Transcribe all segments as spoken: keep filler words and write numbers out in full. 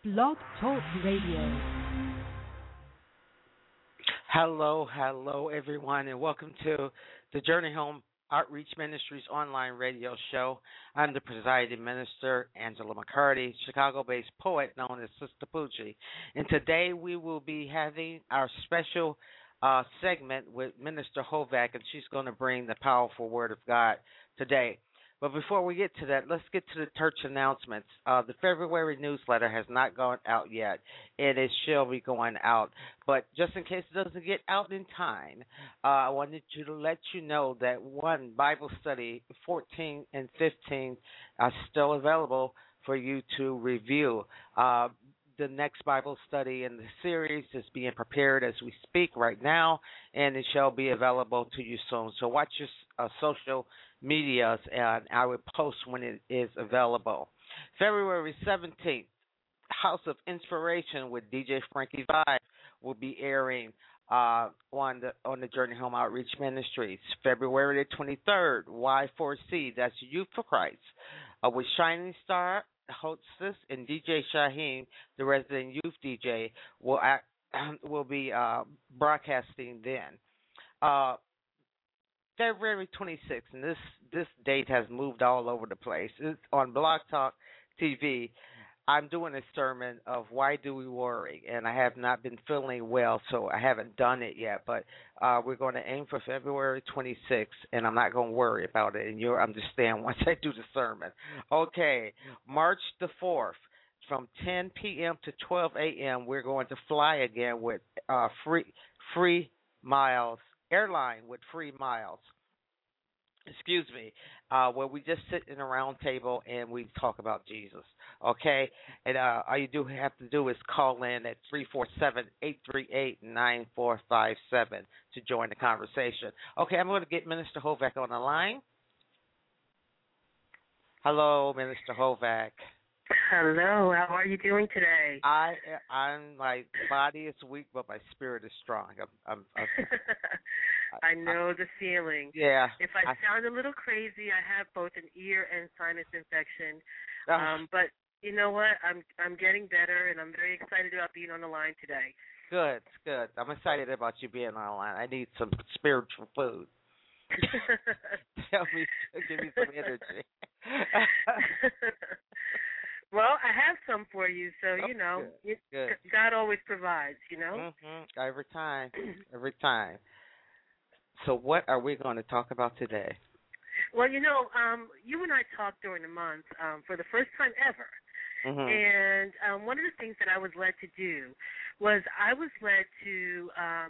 Blog Talk Radio. Hello, hello, everyone, and welcome to the Journey Home Outreach Ministries online radio show. I'm the presiding minister, Angela McCarty, Chicago-based poet known as Sister Poochie. And today we will be having our special uh, segment with Minister Hovak, and she's going to bring the powerful Word of God today. But before we get to that, let's get to the church announcements. Uh, the February newsletter has not gone out yet, and it shall be going out. But just in case it doesn't get out in time, uh, I wanted you to let you know that one Bible study, fourteen and fifteen, are still available for you to review. Uh, the next Bible study in the series is being prepared as we speak right now, and it shall be available to you soon. So watch your uh, social medias, and I will post when it is available. February seventeenth, House of Inspiration with D J Frankie Vibe will be airing uh, on the on the Journey Home Outreach Ministries. February the twenty-third, Y four C, that's Youth for Christ, uh, with Shining Star hostess and D J Shaheem, the resident youth D J, will act, will be uh, broadcasting then. Uh, February twenty-sixth, and this, this date has moved all over the place. It's on Blog Talk T V. I'm doing a sermon of Why Do We Worry, and I have not been feeling well, so I haven't done it yet. But uh, we're going to aim for February twenty-sixth, and I'm not going to worry about it, and you'll understand once I do the sermon. Okay, March the fourth, from ten p.m. to twelve a.m., we're going to fly again with uh, free free miles. Airline with free miles, excuse me, uh, where we just sit in a round table and we talk about Jesus, okay? And uh, all you do have to do is call in at three four seven, eight three eight, nine four five seven to join the conversation. Okay, I'm going to get Minister Hovak on the line. Hello, Minister Hovak. Hello, how are you doing today? I, I'm, my body is weak, but my spirit is strong. I'm, I'm, I'm I know the feeling. Yeah. If I, I sound a little crazy, I have both an ear and sinus infection. Uh, Um, but you know what? I'm I'm getting better, and I'm very excited about being on the line today. Good, good. I'm excited about you being on the line. I need some spiritual food. Tell me, give me some energy. Well, I have some for you, so, oh, you know, good, good. God always provides, you know? Mm-hmm. Every time, every time. So what are we going to talk about today? Well, you know, um, you and I talked during the month um, for the first time ever, mm-hmm. and um, one of the things that I was led to do was I was led to um,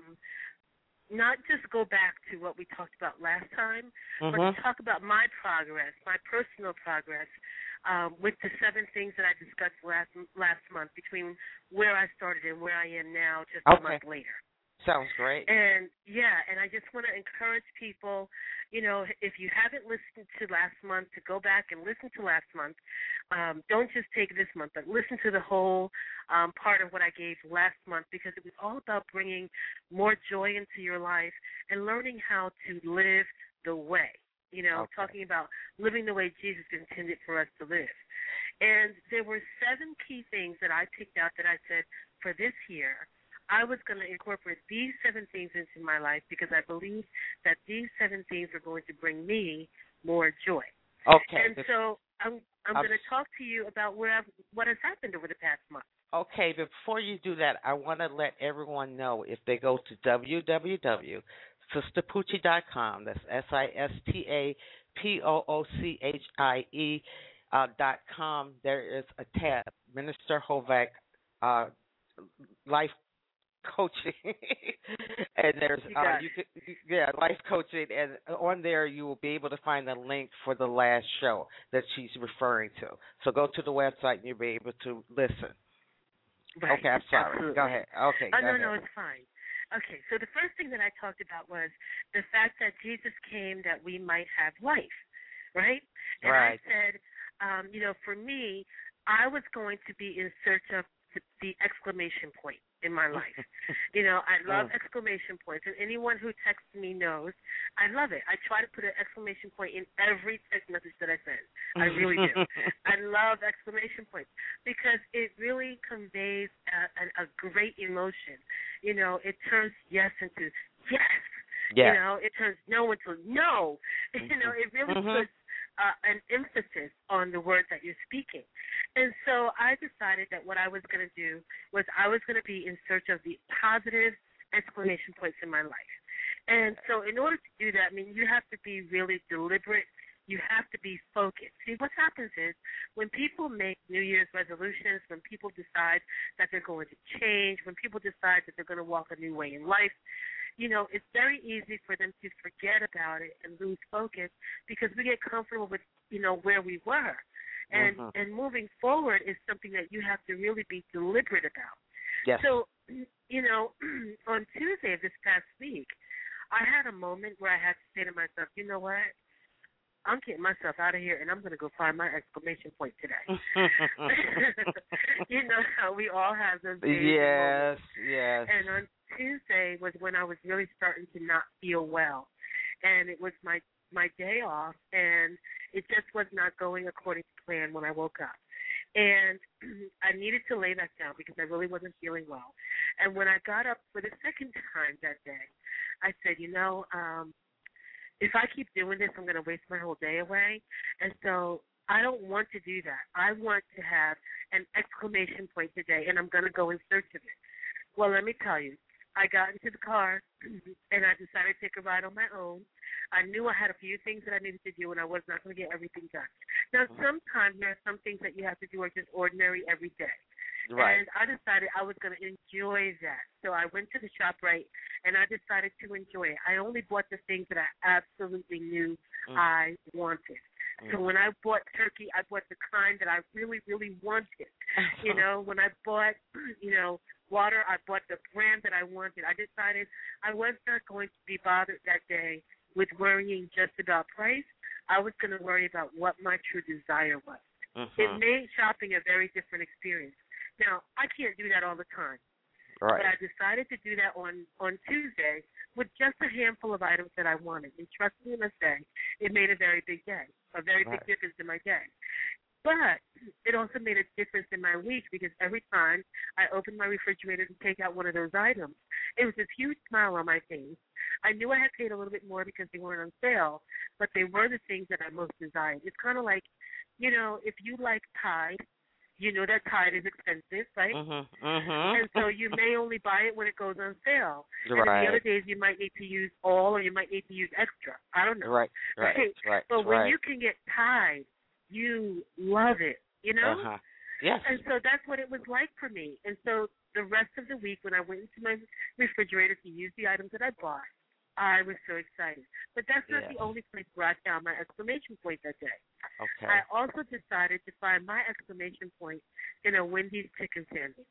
not just go back to what we talked about last time, mm-hmm. but to talk about my progress, my personal progress, Um, with the seven things that I discussed last last month between where I started and where I am now just okay. a month later. Sounds great. And, yeah, and I just want to encourage people, you know, if you haven't listened to last month, to go back and listen to last month. Um, don't just take this month, but listen to the whole um, part of what I gave last month, because it was all about bringing more joy into your life and learning how to live the way. You know, okay. talking about living the way Jesus intended for us to live. And there were seven key things that I picked out that I said, for this year, I was going to incorporate these seven things into my life because I believe that these seven things are going to bring me more joy. Okay. And so I'm I'm, I'm going to talk to you about where I've, what has happened over the past month. Okay, but before you do that, I want to let everyone know if they go to w w w dot sister poochie dot com, that's S I S T A P O O C H I E uh, dot com, there is a tab, Minister Hovak uh, Life Coaching, and there's uh, you could, yeah, life coaching, and on there you will be able to find the link for the last show that she's referring to. So go to the website and you'll be able to listen. Right. Okay, I'm sorry. Absolutely. Go ahead. Okay. Oh, go no, ahead. no, it's fine. Okay, so the first thing that I talked about was the fact that Jesus came that we might have life, right? And right. I said, um, you know, for me, I was going to be in search of the, the exclamation point in my life. You know, I love exclamation points, and anyone who texts me knows I love it. I try to put an exclamation point in every text message that I send. I really do. I love exclamation points because it really conveys a, a, a great emotion. You know, it turns yes into yes. Yeah. You know, it turns no into no. You know, it really mm-hmm. puts uh, an emphasis on the words that you're speaking. And so I decided that what I was going to do was I was going to be in search of the positive exclamation points in my life. And so in order to do that, I mean, you have to be really deliberate. You have to be focused. See, what happens is when people make New Year's resolutions, when people decide that they're going to change, when people decide that they're going to walk a new way in life, you know, it's very easy for them to forget about it and lose focus because we get comfortable with, you know, where we were. And mm-hmm. and moving forward is something that you have to really be deliberate about. Yes. So, you know, on Tuesday of this past week, I had a moment where I had to say to myself, you know what? I'm getting myself out of here, and I'm going to go find my exclamation point today. You know how we all have those days. Yes, yes. And on Tuesday was when I was really starting to not feel well. And it was my, my day off, and it just was not going according to plan when I woke up. And I needed to lay that down because I really wasn't feeling well. And when I got up for the second time that day, I said, you know, um, if I keep doing this, I'm going to waste my whole day away. And so I don't want to do that. I want to have an exclamation point today, and I'm going to go in search of it. Well, let me tell you, I got into the car, and I decided to take a ride on my own. I knew I had a few things that I needed to do, and I was not going to get everything done. Now, sometimes there are some things that you have to do are just ordinary every day. Right. And I decided I was going to enjoy that. So I went to the ShopRite, and I decided to enjoy it. I only bought the things that I absolutely knew mm. I wanted. Mm. So when I bought turkey, I bought the kind that I really, really wanted. You know, when I bought, you know, water, I bought the brand that I wanted. I decided I was not going to be bothered that day with worrying just about price. I was going to worry about what my true desire was. Mm-hmm. It made shopping a very different experience. Now, I can't do that all the time. Right. But I decided to do that on, on Tuesday with just a handful of items that I wanted. And trust me when I say, it made a very big day, a very right. big difference in my day. But it also made a difference in my week because every time I opened my refrigerator to take out one of those items, it was this huge smile on my face. I knew I had paid a little bit more because they weren't on sale, but they were the things that I most desired. It's kind of like, you know, if you like Tide, you know that Tide is expensive, right? Mm-hmm, mm-hmm. And so you may only buy it when it goes on sale. Right. And then the other days you might need to use all or you might need to use extra. I don't know. Right, right, right. right but when right. you can get Tide, you love it, you know? Uh-huh. Yes. And so that's what it was like for me. And so the rest of the week when I went into my refrigerator to use the items that I bought, I was so excited. But that's not yes. the only place where I found my exclamation point that day. Okay. I also decided to find my exclamation point in a Wendy's chicken sandwich.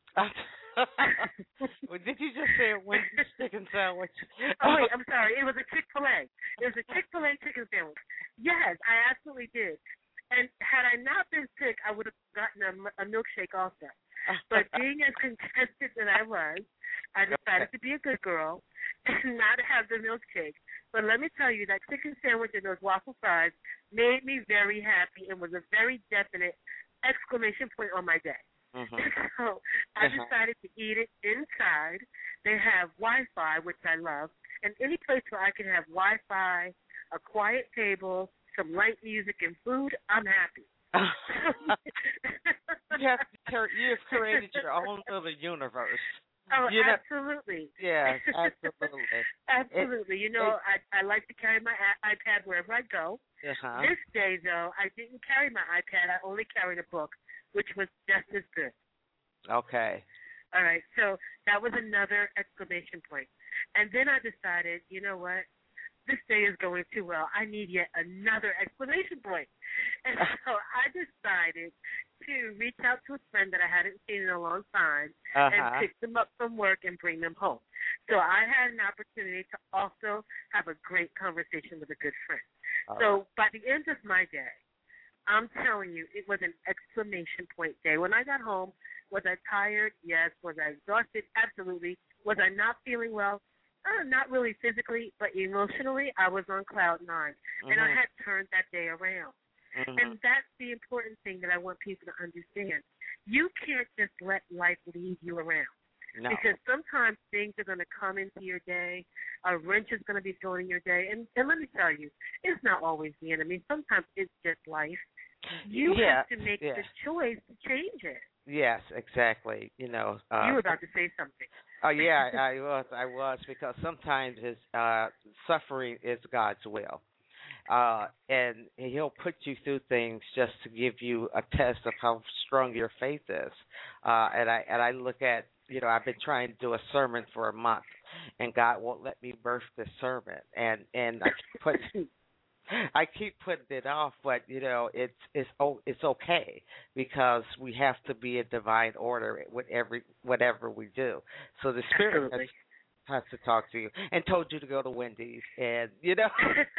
Well, did you just say a Wendy's chicken sandwich? Oh, wait, I'm sorry. It was a Chick-fil-A. It was a Chick-fil-A chicken sandwich. Yes, I absolutely did. And had I not been sick, I would have gotten a, a milkshake also. But being as contested that I was, I decided to be a good girl and not have the milkshake. But let me tell you, that chicken sandwich and those waffle fries made me very happy and was a very definite exclamation point on my day. Mm-hmm. So I decided to eat it inside. They have Wi-Fi, which I love, and any place where I can have Wi-Fi, a quiet table, some light music, and food, I'm happy. you have you've created your own little universe. Oh, you know, absolutely. Yes, absolutely. absolutely. It, you know, it, I I like to carry my iPad wherever I go. Uh-huh. This day, though, I didn't carry my iPad. I only carried a book, which was just as good. Okay. All right. So that was another exclamation point. And then I decided, you know what? This day is going too well. I need yet another exclamation point. And so I decided to reach out to a friend that I hadn't seen in a long time uh-huh. and pick them up from work and bring them home. So I had an opportunity to also have a great conversation with a good friend. All so right. by the end of my day, I'm telling you, it was an exclamation point day. When I got home, Was I tired? Yes. Was I exhausted? Absolutely. Was I not feeling well? Uh, not really physically, but emotionally, I was on cloud nine, mm-hmm. and I had turned that day around. Mm-hmm. And that's the important thing that I want people to understand. You can't just let life lead you around. No. Because sometimes things are going to come into your day, a wrench is going to be thrown in your day, and, and let me tell you, it's not always the enemy. Sometimes it's just life. You yeah. have to make yeah. the choice to change it. Yes, exactly. You know, uh, you were about to say something. Oh yeah, I was. I was because sometimes it's, uh, suffering is God's will, uh, and He'll put you through things just to give you a test of how strong your faith is. Uh, and I and I look at, you know, I've been trying to do a sermon for a month, and God won't let me birth this sermon, and and I put. I keep putting it off, but you know it's it's oh it's okay because we have to be in divine order with every whatever we do. So the Spirit has, has to talk to you and told you to go to Wendy's, and you know.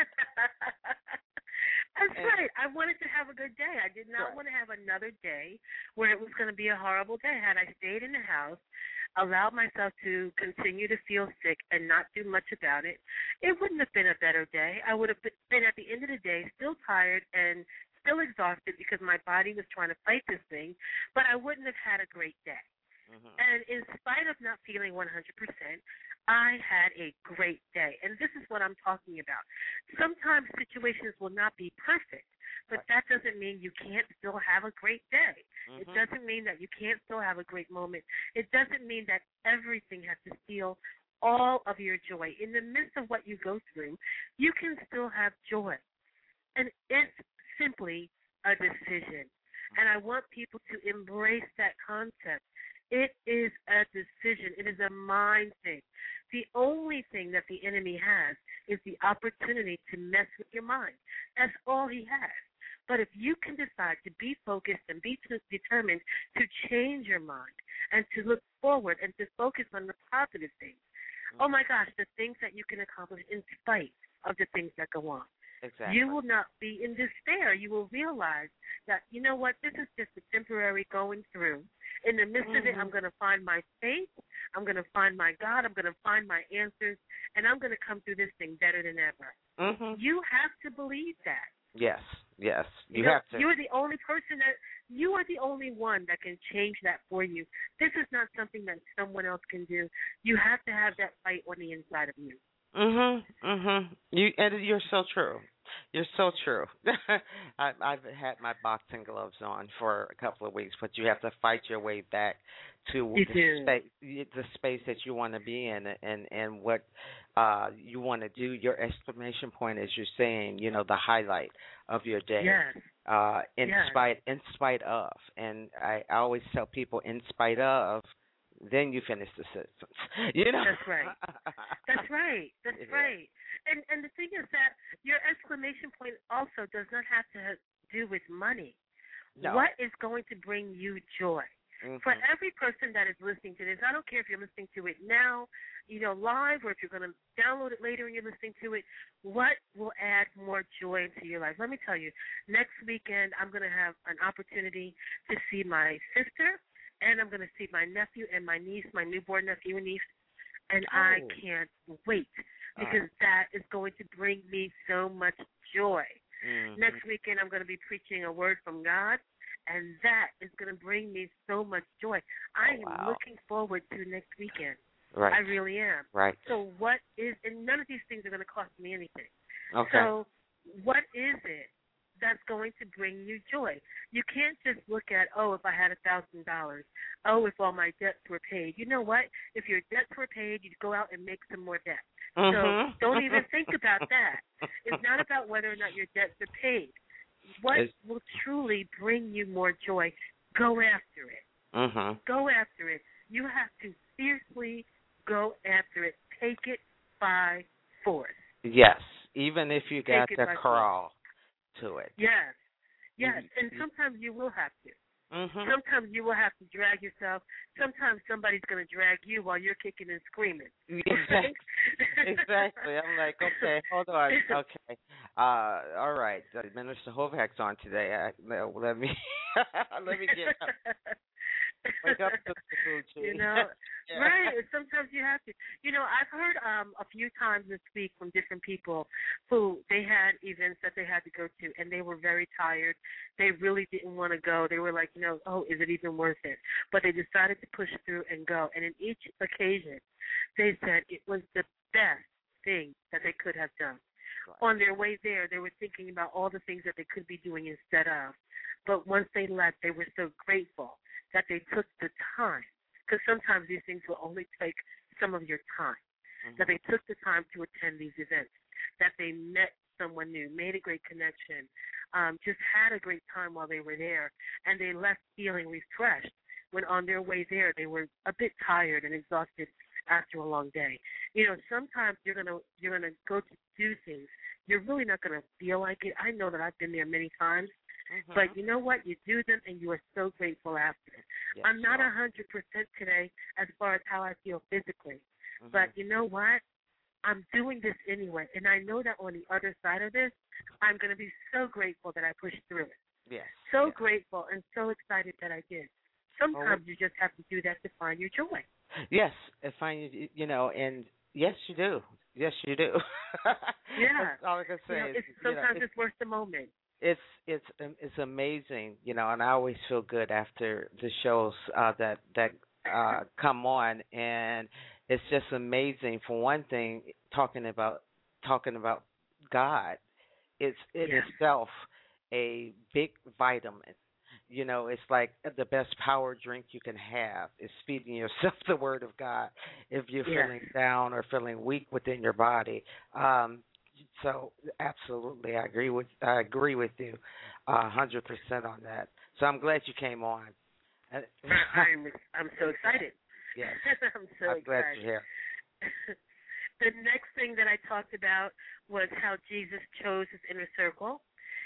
That's and, right. I wanted to have a good day. I did not right. want to have another day where it was going to be a horrible day. Had I stayed in the house, allowed myself to continue to feel sick and not do much about it, it wouldn't have been a better day. I would have been at the end of the day still tired and still exhausted because my body was trying to fight this thing, but I wouldn't have had a great day. Mm-hmm. And in spite of not feeling one hundred percent, I had a great day. And this is what I'm talking about. Sometimes situations will not be perfect, but that doesn't mean you can't still have a great day. Mm-hmm. It doesn't mean that you can't still have a great moment. It doesn't mean that everything has to steal all of your joy. In the midst of what you go through, you can still have joy. And it's simply a decision. And I want people to embrace that concept. It is a decision. It is a mind thing. The only thing that the enemy has is the opportunity to mess with your mind. That's all he has. But if you can decide to be focused and be determined to change your mind and to look forward and to focus on the positive things, mm-hmm. oh, my gosh, the things that you can accomplish in spite of the things that go on. Exactly. You will not be in despair. You will realize that, you know what, this is just a temporary going through. In the midst mm-hmm. of it, I'm going to find my faith. I'm going to find my God. I'm going to find my answers. And I'm going to come through this thing better than ever. Mm-hmm. You have to believe that. Yes, yes. You, you know, have to. You're the only person that, you are the only one that can change that for you. This is not something that someone else can do. You have to have that fight on the inside of you. Mhm, mhm. You and you're so true. You're so true. I, I've had my boxing gloves on for a couple of weeks, but you have to fight your way back to you the space, the space that you want to be in, and and what uh, you want to do. Your exclamation point, as you're saying, you know, the highlight of your day. Yes. Uh, in yes. spite, in spite of, and I, I always tell people, in spite of. Then you finish the sentence. You know. That's right. That's right. That's yeah. right. And and the thing is that your exclamation point also does not have to do with money. No. What is going to bring you joy? Mm-hmm. For every person that is listening to this, I don't care if you're listening to it now, you know, live, or if you're going to download it later and you're listening to it, what will add more joy into your life? Let me tell you, next weekend I'm going to have an opportunity to see my sister, and I'm going to see my nephew and my niece, my newborn nephew and niece, and oh. I can't wait because uh. that is going to bring me so much joy. Mm-hmm. Next weekend I'm going to be preaching a word from God, and that is going to bring me so much joy. I oh, am wow. looking forward to next weekend. Right. I really am. Right. So what is, and none of these things are going to cost me anything. Okay. So what is it that's going to bring you joy? You can't just look at, oh, if I had a thousand dollars, oh, if all my debts were paid. You know what? If your debts were paid, you'd go out and make some more debts. Mm-hmm. So don't even think about that. It's not about whether or not your debts are paid. What it's... will truly bring you more joy? Go after it. Mm-hmm. Go after it. You have to fiercely go after it. Take it by force. Yes, even if you got Take to crawl to it. Yes, yes, and sometimes you will have to. Mm-hmm. Sometimes you will have to drag yourself. Sometimes somebody's going to drag you while you're kicking and screaming. Exactly. exactly. I'm like, okay, hold on. Okay. Uh, all right. Uh, Minister Hovak's on today. I, let me let me get up. Wait up to the food tree. You know, yeah. right? Sometimes you have to. You know, I've heard um a few times this week from different people who they had events that they had to go to, and they were very tired. They really didn't want to go. They were like, you know, oh, is it even worth it? But they decided to push through and go. And in each occasion, they said it was the best thing that they could have done. On their way there, they were thinking about all the things that they could be doing instead of. But once they left, they were so grateful that they took the time, because sometimes these things will only take some of your time, mm-hmm. that they took the time to attend these events, that they met someone new, made a great connection, um, just had a great time while they were there, and they left feeling refreshed when on their way there they were a bit tired and exhausted after a long day. You know, sometimes you're gonna you're gonna go to do things. You're really not gonna feel like it. I know that I've been there many times. Mm-hmm. But you know what? You do them, and you are so grateful after. Yes, I'm not a hundred percent today as far as how I feel physically. Mm-hmm. But you know what? I'm doing this anyway, and I know that on the other side of this, I'm going to be so grateful that I pushed through it. Yes. So yes. grateful and so excited that I did. Sometimes oh. you just have to do that to find your joy. Yes, and find you know, and yes, you do. Yes, you do. Yeah. That's all I can say. You know, it's, is, sometimes you know, it's, it's worth the moment. It's it's it's amazing, you know, and I always feel good after the shows uh, that that uh, come on, and it's just amazing. For one thing, talking about talking about God, it's in yes. itself a big vitamin. You know, it's like the best power drink you can have is feeding yourself the Word of God if you're yes. feeling down or feeling weak within your body. Um, So absolutely, I agree with I agree with you a hundred percent on that. So I'm glad you came on. I'm I'm so excited. Yes, I'm so I'm excited. glad you're here. The next thing that I talked about was how Jesus chose his inner circle,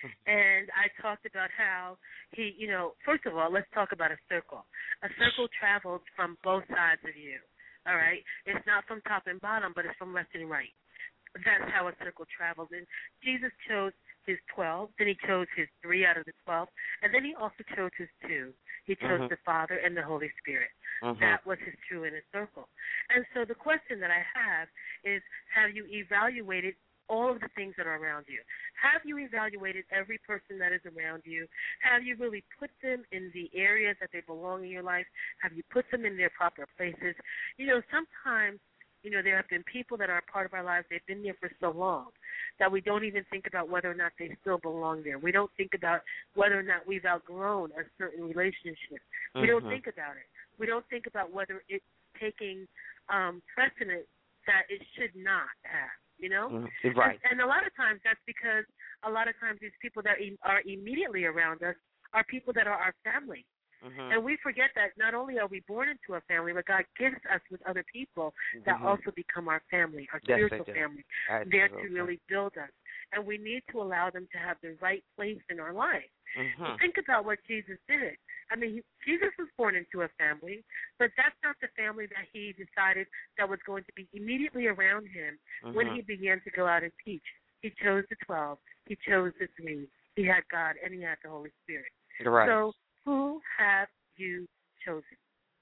and I talked about how he, you know, first of all, let's talk about a circle. A circle travels from both sides of you. All right, it's not from top and bottom, but it's from left and right. That's how a circle travels. And Jesus chose his twelve, then he chose his three out of the twelve, and then he also chose his two. He chose mm-hmm. the Father and the Holy Spirit. Mm-hmm. That was his true inner circle. And so the question that I have is, have you evaluated all of the things that are around you? Have you evaluated every person that is around you? Have you really put them in the areas that they belong in your life? Have you put them in their proper places? You know, sometimes You know, there have been people that are a part of our lives, they've been there for so long that we don't even think about whether or not they still belong there. We don't think about whether or not we've outgrown a certain relationship. Mm-hmm. We don't think about it. We don't think about whether it's taking um, precedent that it should not have, you know? Mm-hmm. Right. And, and a lot of times that's because a lot of times these people that are immediately around us are people that are our family. Mm-hmm. And we forget that not only are we born into a family, but God gives us with other people that mm-hmm. also become our family, our yes, spiritual family, there to really build us. And we need to allow them to have the right place in our life. Mm-hmm. So think about what Jesus did. I mean, he, Jesus was born into a family, but that's not the family that he decided that was going to be immediately around him mm-hmm. when he began to go out and teach. He chose the twelve. He chose the three. He had God, and he had the Holy Spirit. Right. So who have you chosen?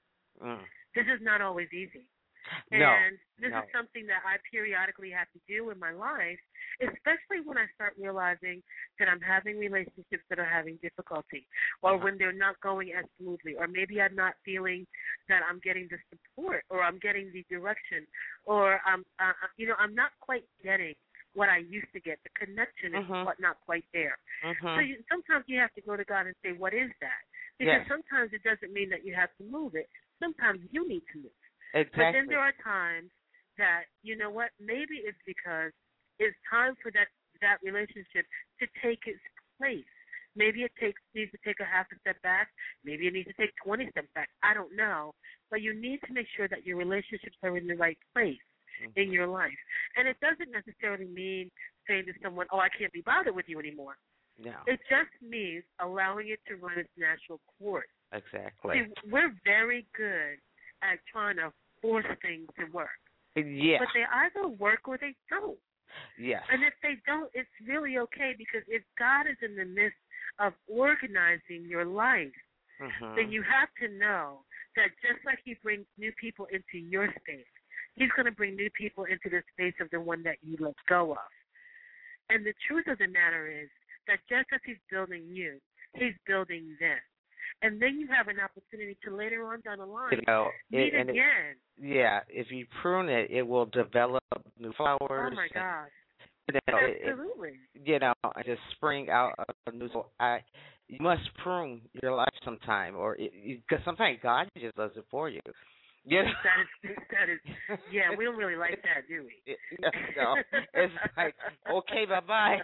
Mm. This is not always easy. No, and this no. is something that I periodically have to do in my life, especially when I start realizing that I'm having relationships that are having difficulty, or uh-huh. when they're not going as smoothly, or maybe I'm not feeling that I'm getting the support, or I'm getting the direction, or I'm, uh, you know, I'm not quite getting what I used to get. The connection is uh-huh. what not quite there. Uh-huh. So you, sometimes you have to go to God and say, what is that? Because yes. sometimes it doesn't mean that you have to move it. Sometimes you need to move. Exactly. But then there are times that, you know what, maybe it's because it's time for that, that relationship to take its place. Maybe it takes needs to take a half a step back. Maybe it needs to take twenty steps back. I don't know. But you need to make sure that your relationships are in the right place mm-hmm. in your life. And it doesn't necessarily mean saying to someone, oh, I can't be bothered with you anymore. No. It just means allowing it to run its natural course. Exactly. See, we're very good at trying to force things to work. Yeah. But they either work or they don't. Yes. And if they don't, it's really okay, because if God is in the midst of organizing your life, mm-hmm. then you have to know that just like he brings new people into your space, he's going to bring new people into the space of the one that you let go of. And the truth of the matter is that just as he's building you, he's building them. And then you have an opportunity to later on down the line You know, meet it, and again. It, yeah, if you prune it, it will develop new flowers. Oh, my gosh. You know, Absolutely. It, you know, just spring out a new. So I, you must prune your life sometime, or because sometimes God just does it for you. You know? That is, that is, yeah. We don't really like that, do we? It, no, it's like okay, bye bye.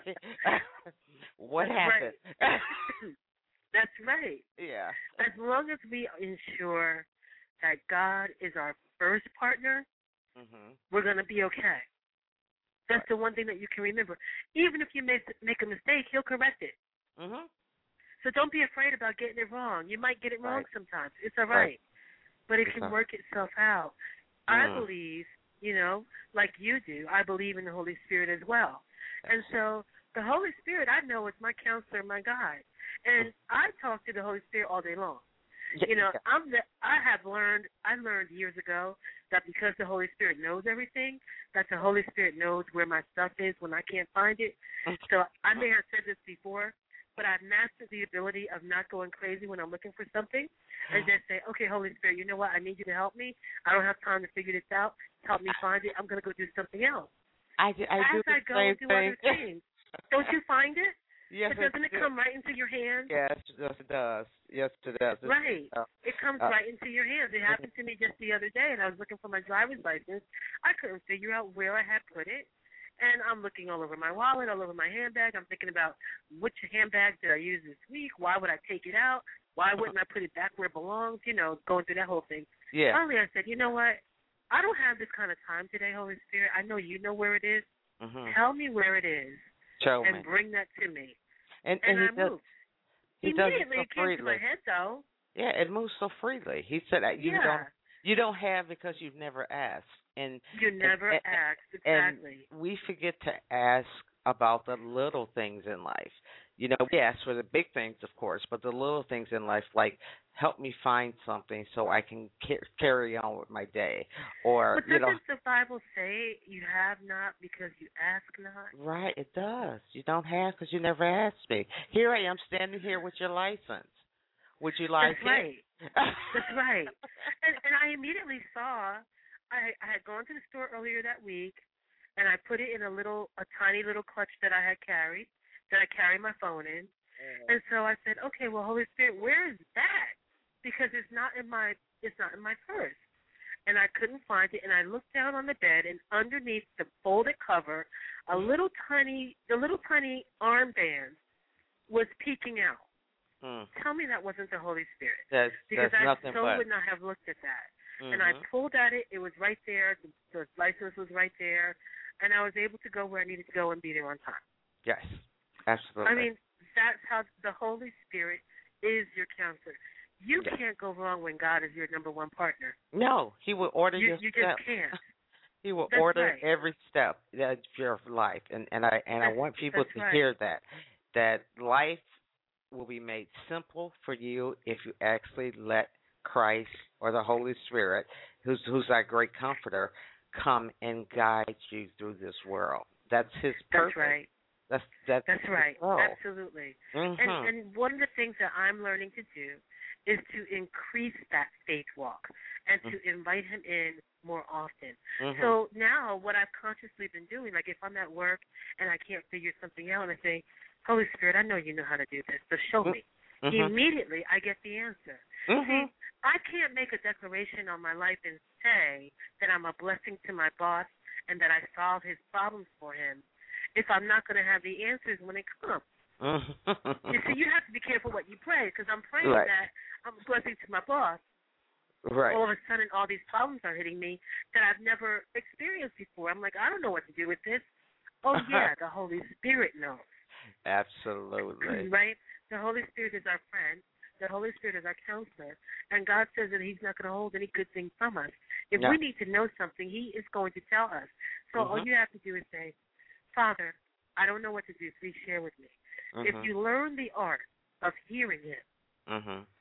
What That's happened? Right. That's right. Yeah. As long as we ensure that God is our first partner, mm-hmm. we're going to be okay. That's right. The one thing that you can remember. Even if you make make a mistake, He'll correct it. Mm-hmm. So don't be afraid about getting it wrong. You might get it wrong right. sometimes. It's all right. right. But it can right. work itself out. Mm. I believe, you know, like you do, I believe in the Holy Spirit as well. Yes. And so the Holy Spirit, I know, is my counselor, my guide. And I talk to the Holy Spirit all day long. You know, I'm the, I have learned, I learned years ago that because the Holy Spirit knows everything, that the Holy Spirit knows where my stuff is when I can't find it. So I may have said this before, but I've mastered the ability of not going crazy when I'm looking for something and just say, okay, Holy Spirit, you know what? I need you to help me. I don't have time to figure this out. Help me find it. I'm going to go do something else. I, do, I As do I go and do thing. other things. Don't you find it? Yes, but doesn't it, it come right into your hands? Yes, yes, it does. Yes, it does. Right. Uh, it comes uh, right into your hands. It happened to me just the other day, and I was looking for my driver's license. I couldn't figure out where I had put it, and I'm looking all over my wallet, all over my handbag. I'm thinking about which handbag did I use this week? Why would I take it out? Why wouldn't I put it back where it belongs? You know, going through that whole thing. Yeah. Finally, I said, you know what? I don't have this kind of time today, Holy Spirit. I know you know where it is. Mm-hmm. Tell me where it is. Show and me. bring that to me. And, and, and he I does, moved. He Immediately does it so it came to my head, though. Yeah, it moves so freely. He said that you yeah. don't you don't have because you've never asked. And you never and, asked, exactly. And we forget to ask about the little things in life. You know, we ask for the big things, of course, but the little things in life, like help me find something so I can ca- carry on with my day, or but you know. But doesn't the Bible say you have not because you ask not? Right, it does. You don't have because you never asked me. Here I am standing here with your license. Would you like That's right. it? That's right. And, and I immediately saw. I, I had gone to the store earlier that week, and I put it in a little, a tiny little clutch that I had carried, that I carry my phone in. Mm-hmm. And so I said, okay, well, Holy Spirit, where is that? Because it's not in my, it's not in my purse. And I couldn't find it, and I looked down on the bed, and underneath the folded cover, a little tiny, the little tiny armband was peeking out. Mm. Tell me that wasn't the Holy Spirit. That's, because that's I nothing so but. would not have looked at that. Mm-hmm. And I pulled at it. It was right there. The, the license was right there. And I was able to go where I needed to go and be there on time. Yes, absolutely. I mean, that's how the Holy Spirit is your counselor. You yes. can't go wrong when God is your number one partner. No, He will order you, your you steps. You just can't. He will that's order right. every step of your life. And, and I and that's, I want people to right. hear that, that life will be made simple for you if you actually let Christ or the Holy Spirit, who's who's our great comforter, come and guide you through this world. That's His purpose. That's right. That's that's, that's right. Role. Absolutely. Mm-hmm. And and one of the things that I'm learning to do is to increase that faith walk and to mm-hmm. invite Him in more often. Mm-hmm. So now what I've consciously been doing, like if I'm at work and I can't figure something out, and I say, Holy Spirit, I know you know how to do this, so show me. Mm-hmm. Immediately, I get the answer. Mm-hmm. See, I can't make a declaration on my life and say that I'm a blessing to my boss and that I solve his problems for him if I'm not going to have the answers when it comes. Mm-hmm. You see, you have to be careful what you pray, because I'm praying right. that I'm a blessing to my boss. Right. All of a sudden, all these problems are hitting me that I've never experienced before. I'm like, I don't know what to do with this. Oh, yeah, the Holy Spirit knows. Absolutely. Right? The Holy Spirit is our friend. The Holy Spirit is our counselor. And God says that He's not going to hold any good thing from us. If no. we need to know something, He is going to tell us. So mm-hmm. all you have to do is say, Father, I don't know what to do. Please share with me. Mm-hmm. If you learn the art of hearing Him, mm-hmm.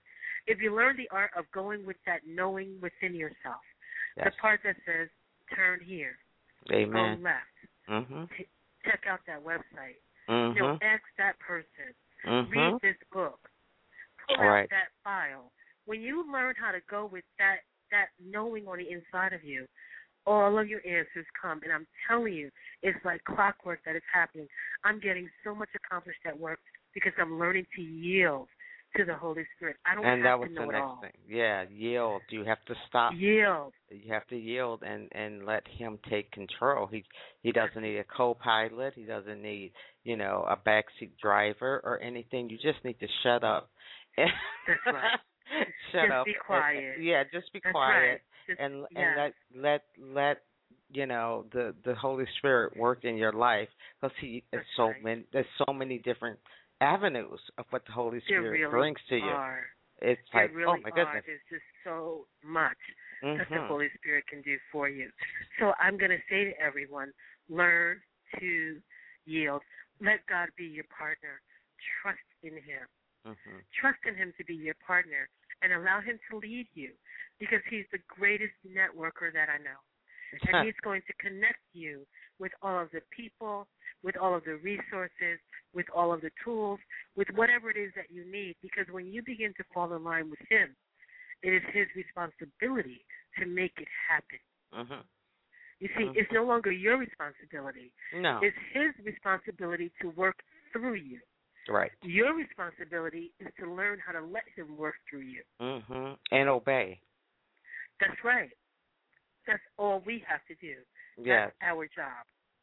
if you learn the art of going with that knowing within yourself, yes. the part that says turn here, Amen. go left, mm-hmm. t- check out that website, mm-hmm. you know, ask that person, mm-hmm. read this book, pull right. out that file. When you learn how to go with that, that knowing on the inside of you, all of your answers come. And I'm telling you, it's like clockwork that is happening. I'm getting so much accomplished at work because I'm learning to yield to the Holy Spirit. I don't and have that was to the know it next all. thing. Yeah, yield. You have to stop. Yield. You have to yield and, and let him take control. He he doesn't need a co-pilot. He doesn't need, you know, a backseat driver or anything. You just need to shut up. That's right. shut just up. be quiet. And, yeah, just be That's quiet. Right. Just, and yes. and let let let you know the the Holy Spirit work in your life, because he That's is so right. many there's so many different avenues of what the Holy there Spirit really brings to you. Are. It's there like, really oh my goodness, are. There's just so much mm-hmm. that the Holy Spirit can do for you. So I'm going to say to everyone, learn to yield. Let God be your partner. Trust in him. Mm-hmm. Trust in him to be your partner and allow him to lead you, because he's the greatest networker that I know. And he's going to connect you with all of the people, with all of the resources, with all of the tools, with whatever it is that you need. Because when you begin to fall in line with him, it is his responsibility to make it happen. Mm-hmm. You see, mm-hmm. it's no longer your responsibility. No. It's his responsibility to work through you. Right. Your responsibility is to learn how to let him work through you. Mm-hmm. And obey. That's right. That's all we have to do. Yeah. That's our job.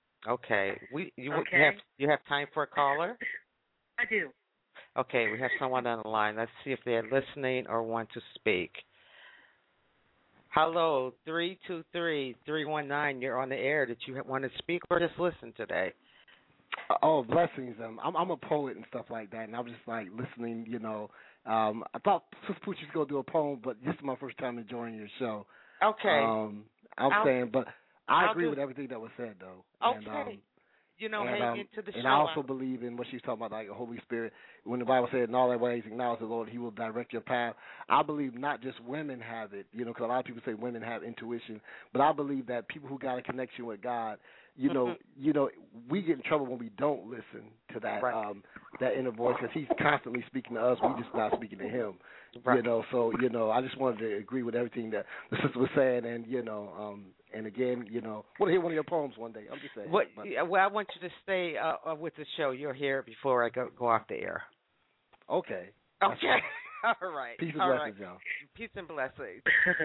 Okay. We you, okay. you have you have time for a caller? I do. Okay, we have someone on the line. Let's see if they're listening or want to speak. Hello, three two three, three one nine. You're on the air. Did you want to speak or just listen today? Oh, blessings. Um, I'm I'm a poet and stuff like that, and I'm just like listening. You know, um, I thought Sister Pooch was gonna do a poem, but this is my first time enjoying your show. Okay. Um, I'm I'll, saying, but I I'll agree do... with everything that was said, though. Okay. And, um, you know, and, hang um, into the and show. I also believe in what she's talking about, like the Holy Spirit. When the Bible said, in all that ways, acknowledge the Lord, he will direct your path. I believe not just women have it, you know, because a lot of people say women have intuition, but I believe that people who got a connection with God, you know, mm-hmm. you know, we get in trouble when we don't listen to that right. um, that inner voice, because he's constantly speaking to us. We just not speaking to him, right. you know. So, you know, I just wanted to agree with everything that the sister was saying, and you know, um, and again, you know, I want to hear one of your poems one day. I'm just saying. What, but, well, I want you to stay uh, uh, with the show. You're here before I go go off the air. Okay. Okay. All right. Peace and All blessings, right. y'all. Peace and blessings.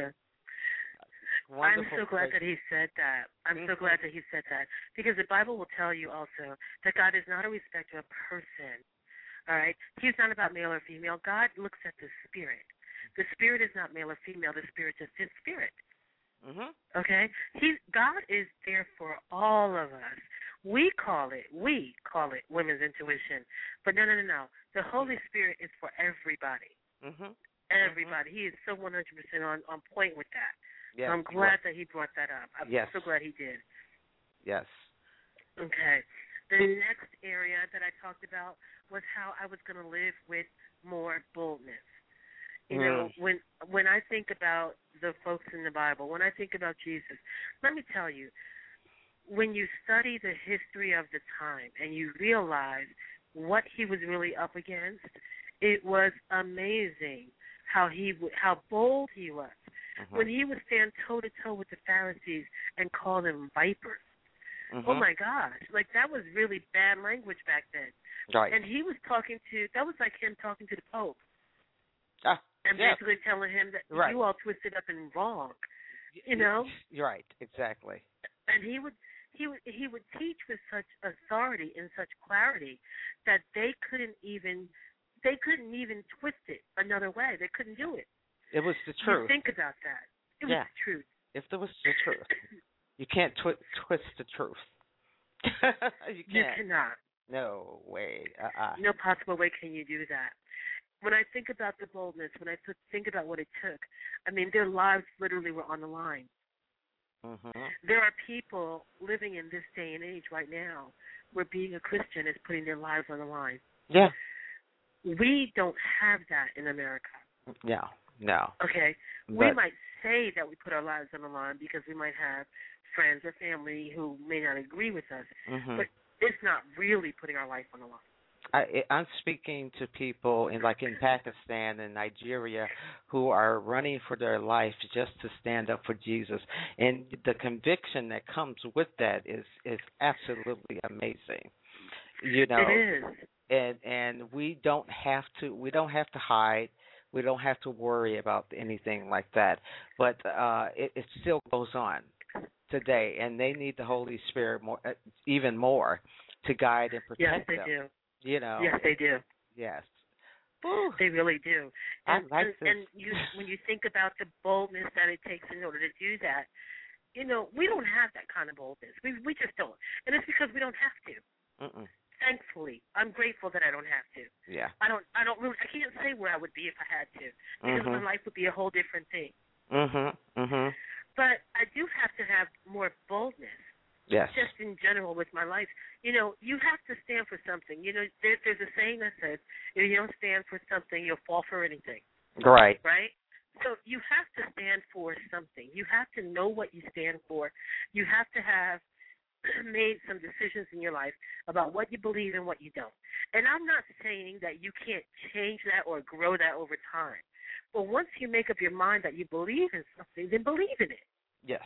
I'm so glad place. that he said that. I'm mm-hmm. so glad that he said that, because the Bible will tell you also that God is not a respecter of person. All right? He's not about male or female. God looks at the spirit. The spirit is not male or female. The spirit just is spirit. Mm-hmm. Okay? He, God is there for all of us. We call it, we call it women's intuition. But no, no, no, no. The Holy Spirit is for everybody. Mm-hmm. Everybody. Mm-hmm. He is so one hundred percent on, on point with that. Yes. So I'm glad that he brought that up. I'm yes. so glad he did. Yes. Okay. The next area that I talked about was how I was going to live with more boldness. You mm. know, when when I think about the folks in the Bible, when I think about Jesus, let me tell you, when you study the history of the time and you realize what he was really up against, it was amazing how he how bold he was. Mm-hmm. When he would stand toe-to-toe with the Pharisees and call them vipers. Mm-hmm. Oh, my gosh. Like, that was really bad language back then. Right. And he was talking to, that was like him talking to the Pope. Ah, and yeah. basically telling him that right. you all twisted up and wrong. You know? You're right, exactly. And he would he would he would teach with such authority and such clarity that they couldn't even they couldn't even twist it another way. They couldn't do it. It was the truth. You think about that. It yeah. was the truth. If there was the truth. You can't twi- twist the truth. you can't. You cannot. No way. Uh-uh. No possible way can you do that. When I think about the boldness, when I think about what it took, I mean, their lives literally were on the line. Mm-hmm. There are people living in this day and age right now where being a Christian is putting their lives on the line. Yeah. We don't have that in America. No, no. Okay, we But might say that we put our lives on the line because we might have friends or family who may not agree with us, hmm but it's not really putting our life on the line. I, I'm speaking to people in like in Pakistan and Nigeria who are running for their life just to stand up for Jesus, and the conviction that comes with that is is absolutely amazing. You know, It is. and and we don't have to we don't have to hide. We don't have to worry about anything like that. But uh, it, it still goes on today, and they need the Holy Spirit more, uh, even more, to guide and Yes, protect they them. do. You know. Yes, they do. Yes. Whew. They really do. I And like and, this. and you, when you think about the boldness that it takes in order to do that, you know, we don't have that kind of boldness. We we just don't, and it's because we don't have to. Mm-mm. Thankfully, I'm grateful that I don't have to. Yeah. I don't. I don't really. I can't say where I would be if I had to, because Mhm. my life would be a whole different thing. Mhm. Mhm. But I do have to have more boldness, Yes. just in general with my life. You know, you have to stand for something. You know, there, there's a saying that says, if you don't stand for something, you'll fall for anything. Right. Right? So you have to stand for something. You have to know what you stand for. You have to have made some decisions in your life about what you believe and what you don't. And I'm not saying that you can't change that or grow that over time. But once you make up your mind that you believe in something, then believe in it. Yes.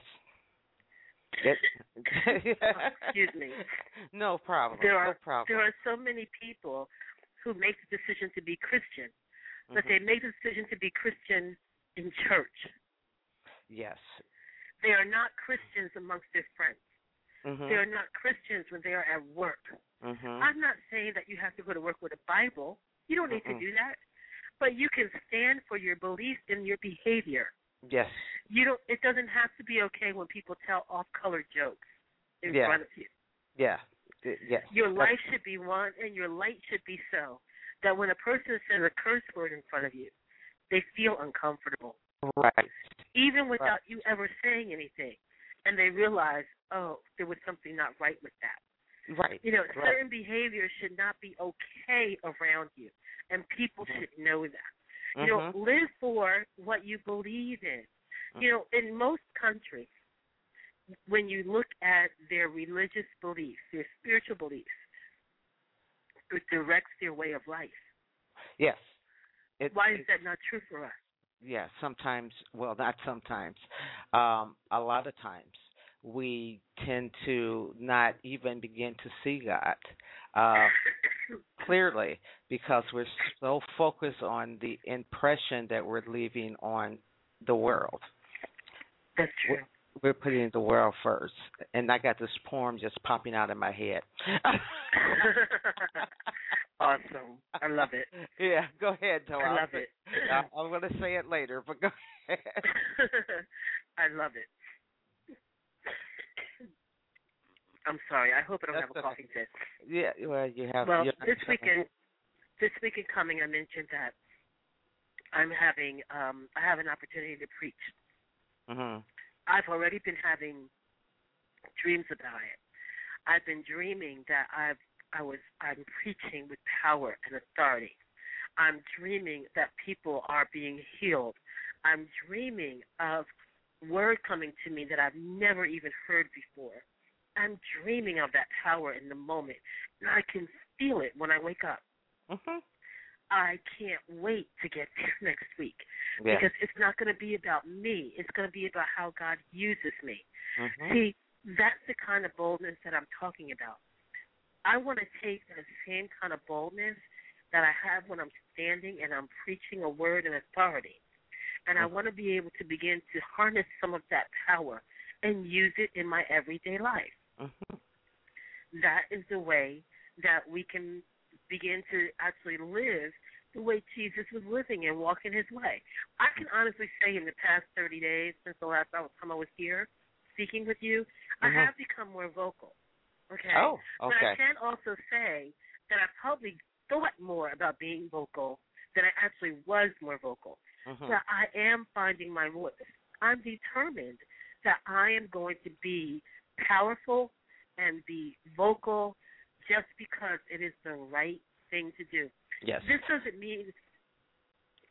It, Oh, excuse me. No problem. There are no problem. there are so many people who make the decision to be Christian, but Mhm. they make the decision to be Christian in church. Yes. They are not Christians amongst their friends. Mhm. They are not Christians when they are at work. Mhm. I'm not saying that you have to go to work with a Bible. You don't need Mm-mm. to do that. But you can stand for your beliefs and your behavior. Yes. You don't. It doesn't have to be okay when people tell off-color jokes in Yeah. front of you. Yeah. Y- Yes. Your That's- life should be one, and your light should be so that when a person says a curse word in front of you, they feel uncomfortable, Right. even without you ever saying anything, and they realize, oh, there was something not right with that. Right. You know, Right. certain behaviors should not be okay around you, and people Mhm. should know that. You Mhm. know, live for what you believe in. You know, in most countries, when you look at their religious beliefs, their spiritual beliefs, it directs their way of life. Yes. It, Why is it- that not true for us? Yeah. Sometimes. Well, not sometimes. Um, a lot of times we tend to not even begin to see God uh, clearly because we're so focused on the impression that we're leaving on the world. That's true. We're putting the world first, and I got this poem just popping out of my head. Awesome. I love it. Yeah, go ahead, Joe. I love it. I, I'm going to say it later, but go ahead. I love it. I'm sorry. I hope I don't That's have a okay. coughing fit. Yeah, well, you have. Well, you're this not- weekend, this weekend coming, I mentioned that I'm having, um, I have an opportunity to preach. Mhm. I've already been having dreams about it. I've been dreaming that I've, I was, I'm preaching with power and authority. I'm dreaming that people are being healed. I'm dreaming of word coming to me that I've never even heard before. I'm dreaming of that power in the moment, and I can feel it when I wake up. Mhm. I can't wait to get there next week Yeah. because it's not going to be about me. It's going to be about how God uses me. Mhm. See, that's the kind of boldness that I'm talking about. I want to take that same kind of boldness that I have when I'm standing and I'm preaching a word in authority, and I want to be able to begin to harness some of that power and use it in my everyday life. Mhm. That is the way that we can begin to actually live the way Jesus was living and walking his way. I can honestly say in the past thirty days, since the last time I was here speaking with you, I Mhm. have become more vocal. Okay? Oh, But I okay. can also say that I probably thought more about being vocal than I actually was more vocal. Mhm. That I am finding my voice. I'm determined that I am going to be powerful and be vocal just because it is the right thing to do. Yes. This doesn't mean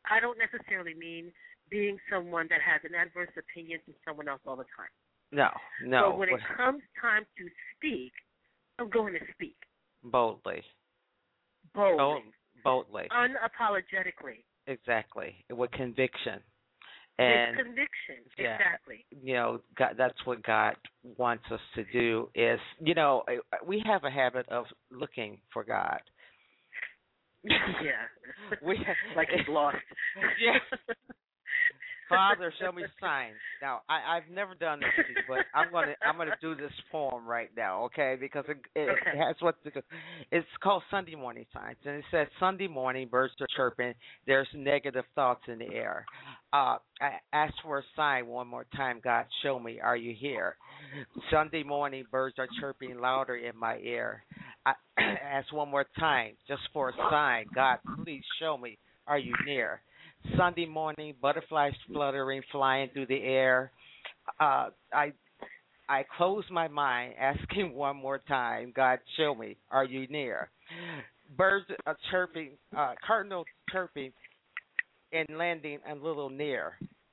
I don't necessarily mean being someone that has an adverse opinion to someone else all the time. No, no. But when it comes time to speak, I'm going to speak. Boldly. Boldly. Bold, boldly. Unapologetically. Exactly. With conviction. And With conviction. yeah, Exactly. You know, God, that's what God wants us to do is, you know, we have a habit of looking for God. Yeah. we like he's lost. Yeah. Father, show me signs. Now, I, I've never done this, but I'm gonna I'm gonna do this poem right now, okay? Because it, it, okay. it has what the, it's called Sunday morning signs, and it says Sunday morning birds are chirping. There's negative thoughts in the air. Uh, I ask for a sign one more time. God, show me. Are you here? Sunday morning birds are chirping louder in my ear. I ask one more time, just for a sign. God, please show me. Are you near? Sunday morning, butterflies fluttering, flying through the air. Uh, I I close my mind, asking one more time, God, show me, are you near? Birds are chirping, uh, cardinals chirping, and landing a little near.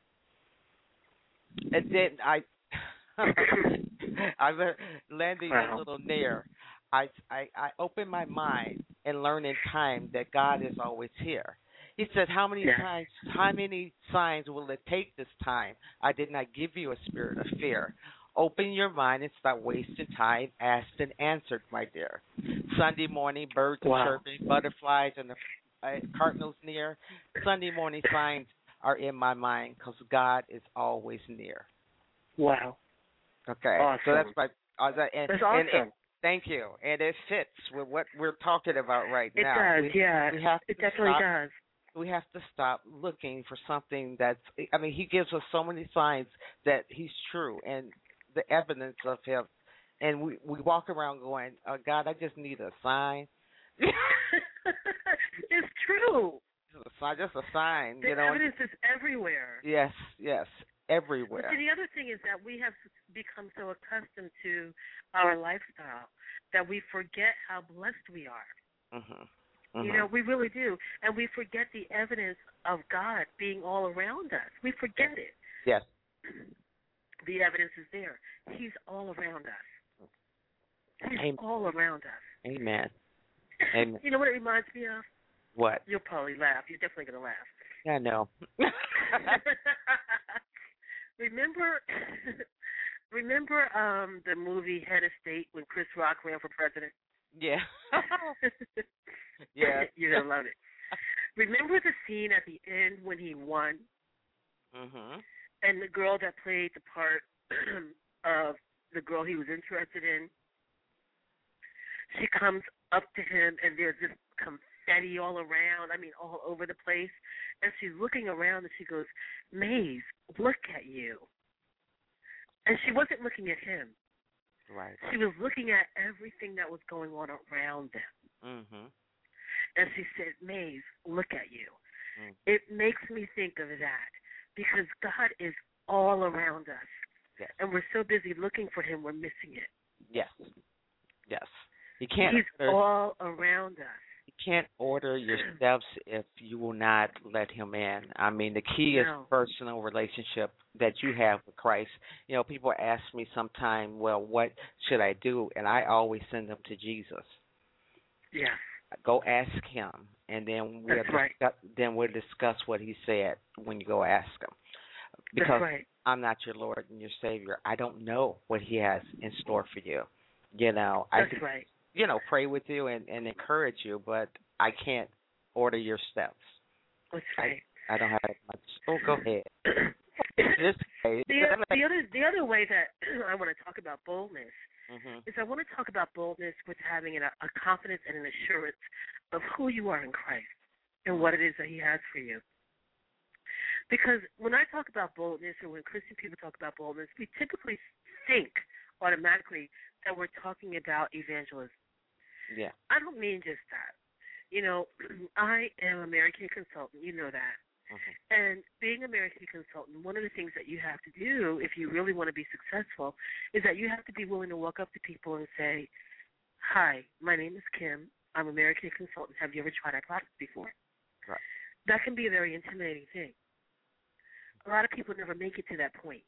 And then I, I'm landing wow. a little near. I, I I open my mind and learn in time that God is always here. He said, how many yeah. times, how many signs will it take this time? I did not give you a spirit of fear. Open your mind and stop wasting time. Asked and answered, my dear. Sunday morning, birds wow. are chirping, butterflies and the uh, cardinals near. Sunday morning signs are in my mind because God is always near. Wow. Okay. Awesome. So that's my. Uh, that, and, that's awesome. And, and, Thank you, and it fits with what we're talking about right it now. It does, we, yeah. We have it to definitely stop, does. We have to stop looking for something that's. I mean, he gives us so many signs that he's true, and the evidence of him. And we we walk around going, "Oh God, I just need a sign." It's true. Just a sign, just a sign. The you know. evidence is everywhere. Yes, yes, everywhere. But see, the other thing is that we have become so accustomed to our lifestyle that we forget how blessed we are. Mm-hmm. Mm-hmm. You know, we really do. And we forget the evidence of God being all around us. We forget it. Yes. The evidence is there. He's all around us. He's Amen. all around us. Amen. Amen. You know what it reminds me of? What? You'll probably laugh. You're definitely going to laugh. I know. Remember... Remember um, the movie Head of State when Chris Rock ran for president? Yeah. Yeah. You're going to love it. Remember the scene at the end when he won? Mm-hmm. And the girl that played the part of the girl he was interested in, she comes up to him and there's this confetti all around, I mean all over the place. And she's looking around and she goes, Maze, look at you. And she wasn't looking at him. Right. She was looking at everything that was going on around them. Mm-hmm. And she said, Maze, look at you. Mm. It makes me think of that because God is all around us. Yes. And we're so busy looking for him, we're missing it. Yes. Yes. You can't. He's uh, all around us. You can't order your steps if you will not let him in. I mean, the key no. is personal relationship that you have with Christ. You know, people ask me sometime, well, what should I do? And I always send them to Jesus. Yeah. Go ask him, and then we'll That's discuss, right. then we'll discuss what he said when you go ask him. Because That's right. I'm not your Lord and your Savior. I don't know what he has in store for you. You know, That's I could, right. you know, pray with you and, and encourage you, but I can't order your steps. That's right. I, I don't have much. Oh, go ahead. this way, the, the other the other way that I want to talk about boldness mm-hmm. is I want to talk about boldness with having a, a confidence and an assurance of who you are in Christ and what it is that he has for you. Because when I talk about boldness or when Christian people talk about boldness, we typically think automatically that we're talking about evangelism. Yeah. I don't mean just that. You know, I am an American consultant. You know that. Mm-hmm. And being an American consultant, one of the things that you have to do if you really want to be successful is that you have to be willing to walk up to people and say, hi, my name is Kim. I'm an American consultant. Have you ever tried our product before? Right. that can be a very intimidating thing. A lot of people never make it to that point.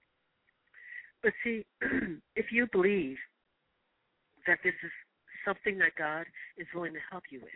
But see, if you believe that this is something that God is willing to help you with,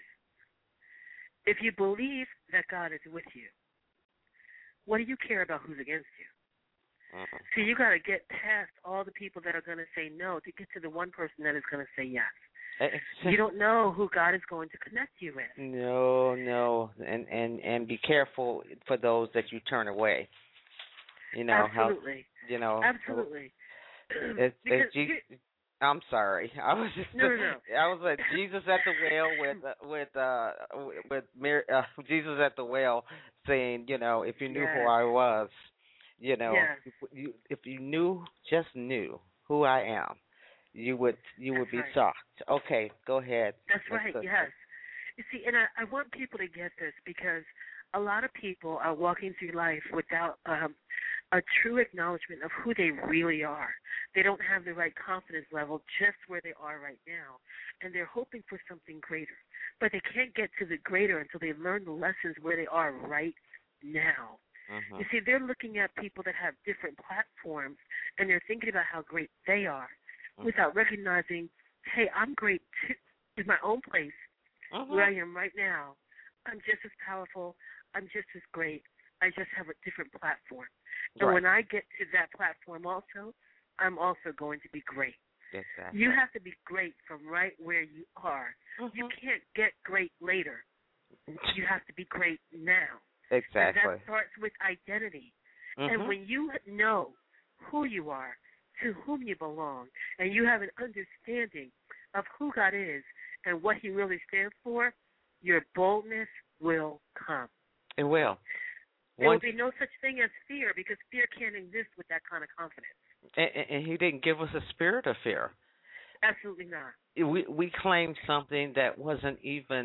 if you believe that God is with you, what do you care about who's against you? Mm-hmm. See, you got to get past all the people that are going to say no to get to the one person that is going to say yes. You don't know who God is going to connect you with. No, no, and and and be careful for those that you turn away. You know Absolutely. how you know. Absolutely. It's, it's you, I'm sorry. I was just no, no, no. I was like Jesus at the well with uh, with uh with Mary, uh, Jesus at the well saying, you know, if you knew yes. who I was, you know, yes. you, if you knew just knew who I am, you would you would That's be right. shocked. Okay, go ahead. That's Let's right. go. Yes. You see, and I, I want people to get this because a lot of people are walking through life without um, a true acknowledgement of who they really are. They don't have the right confidence level just where they are right now, and they're hoping for something greater. But they can't get to the greater until they learn the lessons where they are right now. Mm-hmm. You see, they're looking at people that have different platforms, and they're thinking about how great they are mm-hmm. without recognizing, hey, I'm great too in my own place mm-hmm. where I am right now. I'm just as powerful. I'm just as great. I just have a different platform. And right. when I get to that platform also, I'm also going to be great. Exactly. You have to be great from right where you are. Mm-hmm. You can't get great later. You have to be great now. Exactly. And that starts with identity. Mm-hmm. And when you know who you are, to whom you belong, and you have an understanding of who God is and what he really stands for, your boldness will come. It will. There will be no such thing as fear because fear can't exist with that kind of confidence. And, and he didn't give us a spirit of fear. Absolutely not. We we claimed something that wasn't even.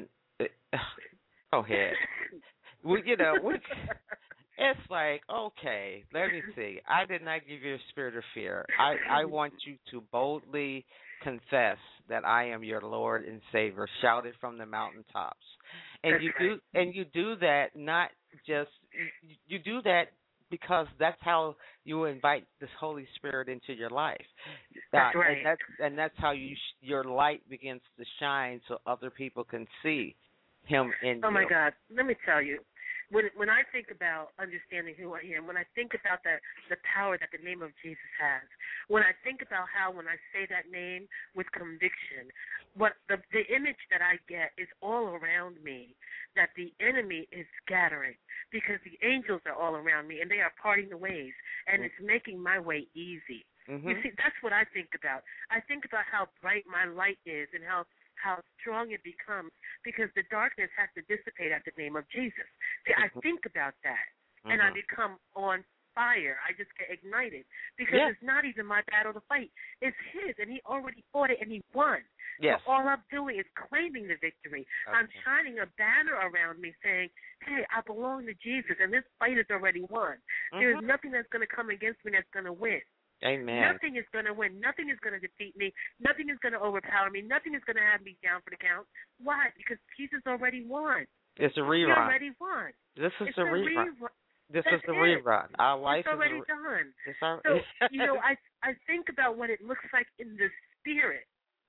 Go ahead. we, you know, we, it's like, okay, let me see. I did not give you a spirit of fear. I, I want you to boldly confess that I am your Lord and Savior. Shout it from the mountaintops. And That's you right. do and you do that not just you, you do that because that's how you invite this Holy Spirit into your life. That's uh, right. And that's, and that's how you sh- your light begins to shine so other people can see him in oh you. Oh, my God. Let me tell you. When when I think about understanding who I am, when I think about the, the power that the name of Jesus has, when I think about how when I say that name with conviction, what the the image that I get is all around me, that the enemy is scattering because the angels are all around me and they are parting the ways, and mm-hmm. it's making my way easy. Mm-hmm. You see, that's what I think about. I think about how bright my light is and how how strong it becomes because the darkness has to dissipate at the name of Jesus. See, I think about that, and mm-hmm. I become on fire. I just get ignited because yeah. it's not even my battle to fight. It's his, and he already fought it, and he won. Yes. So all I'm doing is claiming the victory. Okay. I'm shining a banner around me saying, hey, I belong to Jesus, and this fight is already won. Mm-hmm. There's nothing that's going to come against me that's going to win. Amen. Nothing is going to win. Nothing is going to defeat me. Nothing is going to overpower me. Nothing is going to have me down for the count. Why? Because Jesus already won. It's a rerun. He already won. This is it's a rerun. rerun. This That's is the it. rerun. Our life it's already is a, done. It's our, so, you know, I I think about what it looks like in the spirit.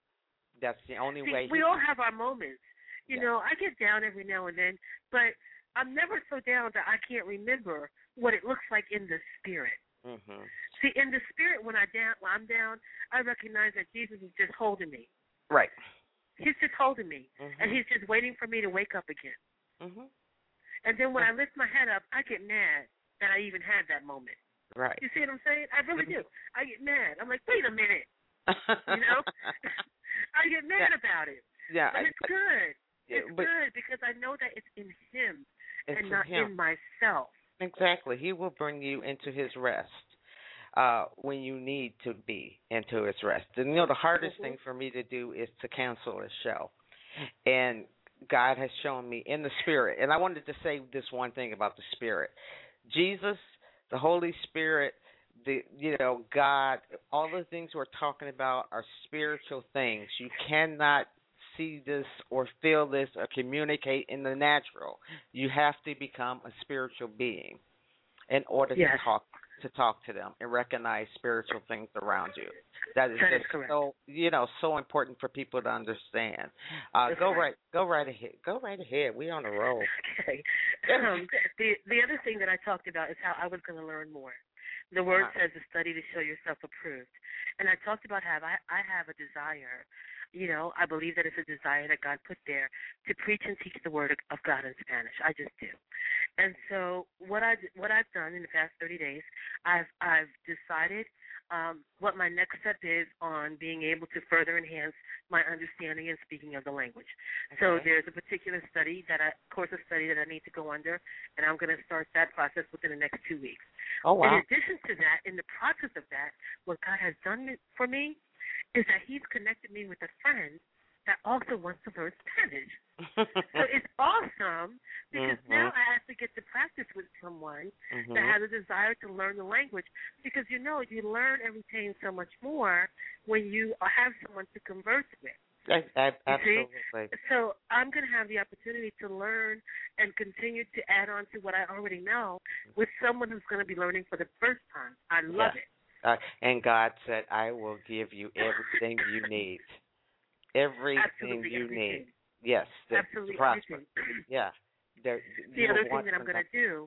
That's the only See, way. We all have our moments. You yeah. know, I get down every now and then, but I'm never so down that I can't remember what it looks like in the spirit. Mm-hmm. See, in the spirit, when I down, when I'm down, I recognize that Jesus is just holding me. Right. He's just holding me, mm-hmm. and he's just waiting for me to wake up again. Mm-hmm. And then when I lift my head up, I get mad that I even had that moment. Right. You see what I'm saying? I really mm-hmm. do. I get mad. I'm like, wait a minute. You know? I get mad yeah. about it. Yeah. But it's good. Yeah, it's but good because I know that it's in him it's and not him. in myself. Exactly. He will bring you into his rest uh, when you need to be into his rest. And, you know, the hardest mm-hmm. thing for me to do is to cancel a show. And God has shown me in the spirit. And I wanted to say this one thing about the spirit. Jesus, the Holy Spirit, the you know, God, all the things we're talking about are spiritual things. You cannot see this or feel this or communicate in the natural. You have to become a spiritual being in order yes. to talk to talk to them and recognize spiritual things around you. That is that just is correct. so you know so important for people to understand. Uh, go right, go right ahead. Go right ahead. We on the roll. Okay. Um, the the other thing that I talked about is how I was going to learn more. The word uh-huh. says to study to show yourself approved, and I talked about how I I have a desire. You know, I believe that it's a desire that God put there to preach and teach the word of God in Spanish. I just do. And so what I what I've done in the past thirty days, I've I've decided um, what my next step is on being able to further enhance my understanding and speaking of the language. Okay. So there's a particular study that I course of study that I need to go under, and I'm going to start that process within the next two weeks. Oh wow! In addition to that, in the process of that, what God has done for me is that He's connected me with a friend that also wants to learn Spanish. So it's awesome because mm-hmm. now I actually get to practice with someone mm-hmm. that has a desire to learn the language because, you know, you learn and retain so much more when you have someone to converse with. I, I, absolutely. So I'm going to have the opportunity to learn and continue to add on to what I already know with someone who's going to be learning for the first time. I love yeah. it. Uh, and God said, I will give you everything you need. Everything Absolutely you everything. need. Yes. The, Absolutely to prosper. everything. Yeah. There, the other thing that I'm going to do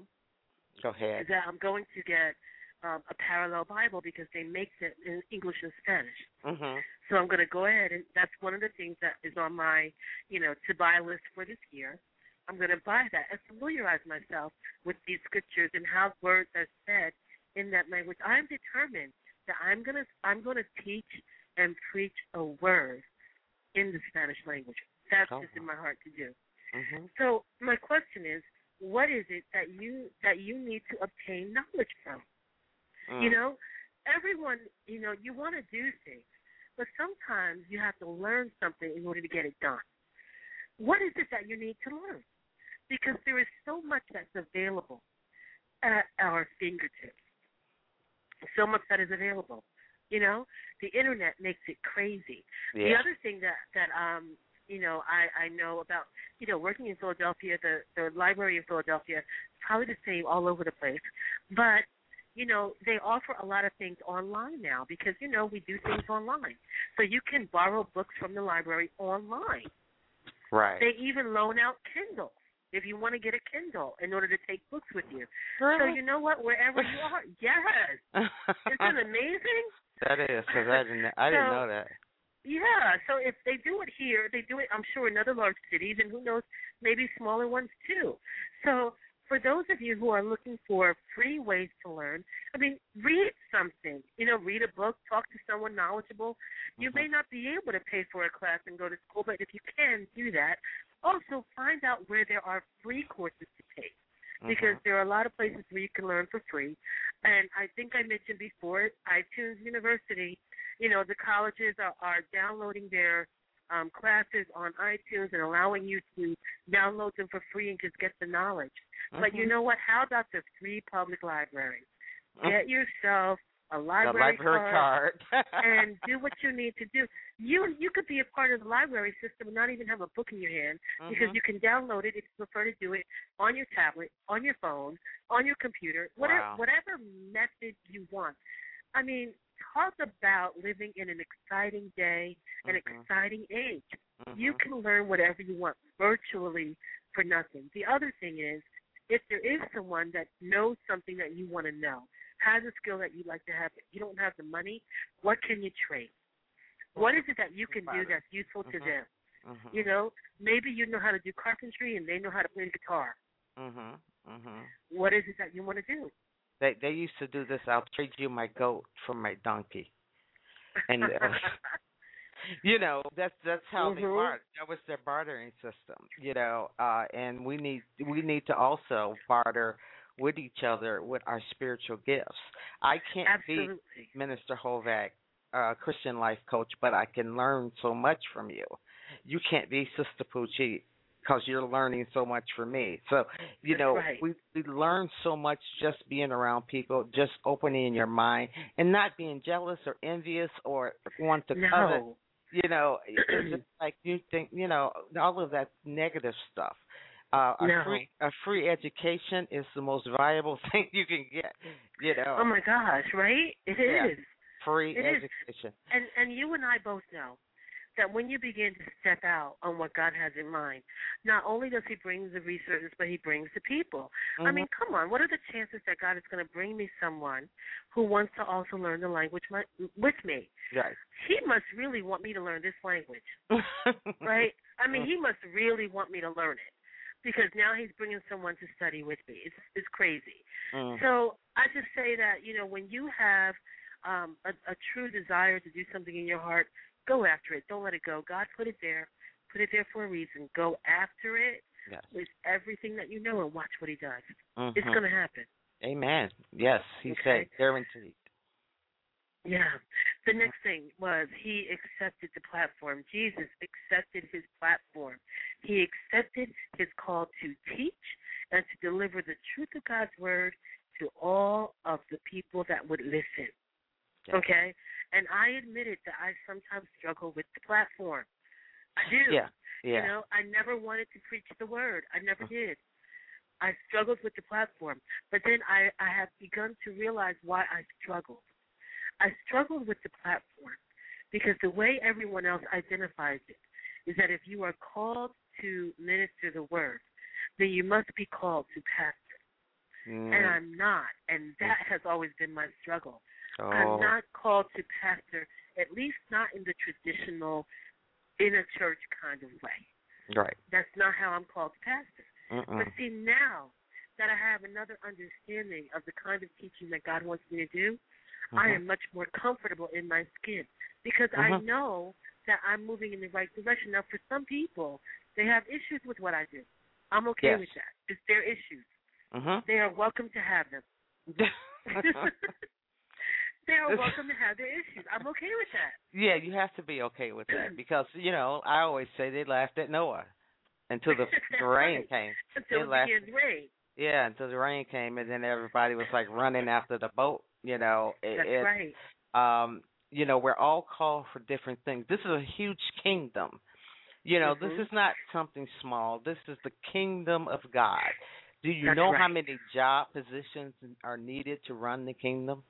Go ahead. is that I'm going to get um, a parallel Bible because they make it in English and Spanish. Mm-hmm. So I'm going to go ahead, and that's one of the things that is on my, you know, to-buy list for this year. I'm going to buy that and familiarize myself with these scriptures and how words are said in that language. I'm determined that I'm going to I'm going to teach and preach a word in the Spanish language. That's oh. just in my heart to do. Mm-hmm. So my question is, what is it that you that you need to obtain knowledge from? Mm. You know, everyone, you know, you want to do things, but sometimes you have to learn something in order to get it done. What is it that you need to learn? Because there is so much that's available at our fingertips. So much that is available. You know, the Internet makes it crazy. Yeah. The other thing that, that um, you know, I, I know about, you know, working in Philadelphia, the, the library in Philadelphia is probably the same all over the place. But, you know, they offer a lot of things online now because, you know, we do things online. So you can borrow books from the library online. Right. They even loan out Kindles if you want to get a Kindle in order to take books with you. Really? So you know what? Wherever you are, yes. Isn't it amazing? That is, because I didn't, I didn't so, know that. Yeah, so if they do it here, they do it, I'm sure, in other large cities, and who knows, maybe smaller ones too. So for those of you who are looking for free ways to learn, I mean, read something. You know, read a book, talk to someone knowledgeable. You mm-hmm. may not be able to pay for a class and go to school, but if you can, do that. Also, find out where there are free courses to take because mm-hmm. there are a lot of places where you can learn for free. And I think I mentioned before, iTunes University, you know, the colleges are, are downloading their um, classes on iTunes and allowing you to download them for free and just get the knowledge. Mm-hmm. But you know what? How about the free public libraries? Mm-hmm. Get yourself a library, library card, card and do what you need to do. You you could be a part of the library system and not even have a book in your hand mm-hmm. because you can download it if you prefer to do it on your tablet, on your phone, on your computer, whatever wow. whatever method you want. I mean, talk about living in an exciting day, an mm-hmm. exciting age. Mm-hmm. You can learn whatever you want virtually for nothing. The other thing is, if there is someone that knows something that you want to know, has a skill that you'd like to have, but you don't have the money, what can you trade? What is it that you can do that's useful to mm-hmm. them? Mm-hmm. You know, maybe you know how to do carpentry and they know how to play the guitar. Mm-hmm. Mm-hmm. What is it that you want to do? They they used to do this. I'll trade you my goat for my donkey, and uh, you know that's that's how mm-hmm. they barter. That was their bartering system. You know, uh, and we need we need to also barter with each other with our spiritual gifts. I can't Absolutely. be Minister Hovak, uh, Christian life coach, but I can learn so much from you. You can't be Sister Poochie because you're learning so much from me. So, you That's know, right. we, we learn so much just being around people, just opening your mind and not being jealous or envious or want to no. covet You know, it's just like you think, you know, all of that negative stuff. Uh, a No. free a free education is the most valuable thing you can get. You know. Oh my gosh, right? It Yeah. is. Free It is. education. And and you and I both know that when you begin to step out on what God has in mind, not only does He bring the resources, but He brings the people. Mm-hmm. I mean, come on, what are the chances that God is going to bring me someone who wants to also learn the language my, with me? Right. He must really want me to learn this language, right? I mean, He must really want me to learn it because now He's bringing someone to study with me. It's it's crazy. Mm. So I just say that, you know, when you have um, a, a true desire to do something in your heart, go after it. Don't let it go. God put it there. Put it there for a reason. Go after it Yes. with everything that you know and watch what He does. Mm-hmm. It's going to happen. Amen. Yes, He Okay. said guaranteed. Yeah. The next thing was He accepted the platform. Jesus accepted His platform. He accepted His call to teach and to deliver the truth of God's word to all of the people that would listen. Yeah. Okay? And I admitted that I sometimes struggle with the platform. I do. Yeah. Yeah. You know, I never wanted to preach the word. I never did. I struggled with the platform. But then I, I have begun to realize why I struggled. I struggled with the platform because the way everyone else identifies it is that if you are called to minister the word, then you must be called to pastor. Mm. And I'm not. And that has always been my struggle. Oh. I'm not called to pastor, at least not in the traditional inner church kind of way. Right. That's not how I'm called to pastor. Mm-mm. But see, now that I have another understanding of the kind of teaching that God wants me to do, Mm-hmm. I am much more comfortable in my skin because Mm-hmm. I know that I'm moving in the right direction. Now, for some people, they have issues with what I do. I'm okay Yes. with that. It's their issues. Mm-hmm. They are welcome to have them. They are welcome to have their issues. I'm okay with that. Yeah, you have to be okay with that because, you know, I always say they laughed at Noah until the, the rain right. came. Until They it laughed, begins to rain. yeah, until the rain came, and then everybody was like running after the boat. You know, it, That's it, right. um, you know, we're all called for different things. This is a huge kingdom. You know, Mm-hmm. this is not something small. This is the kingdom of God. Do you That's know right. how many job positions are needed to run the kingdom?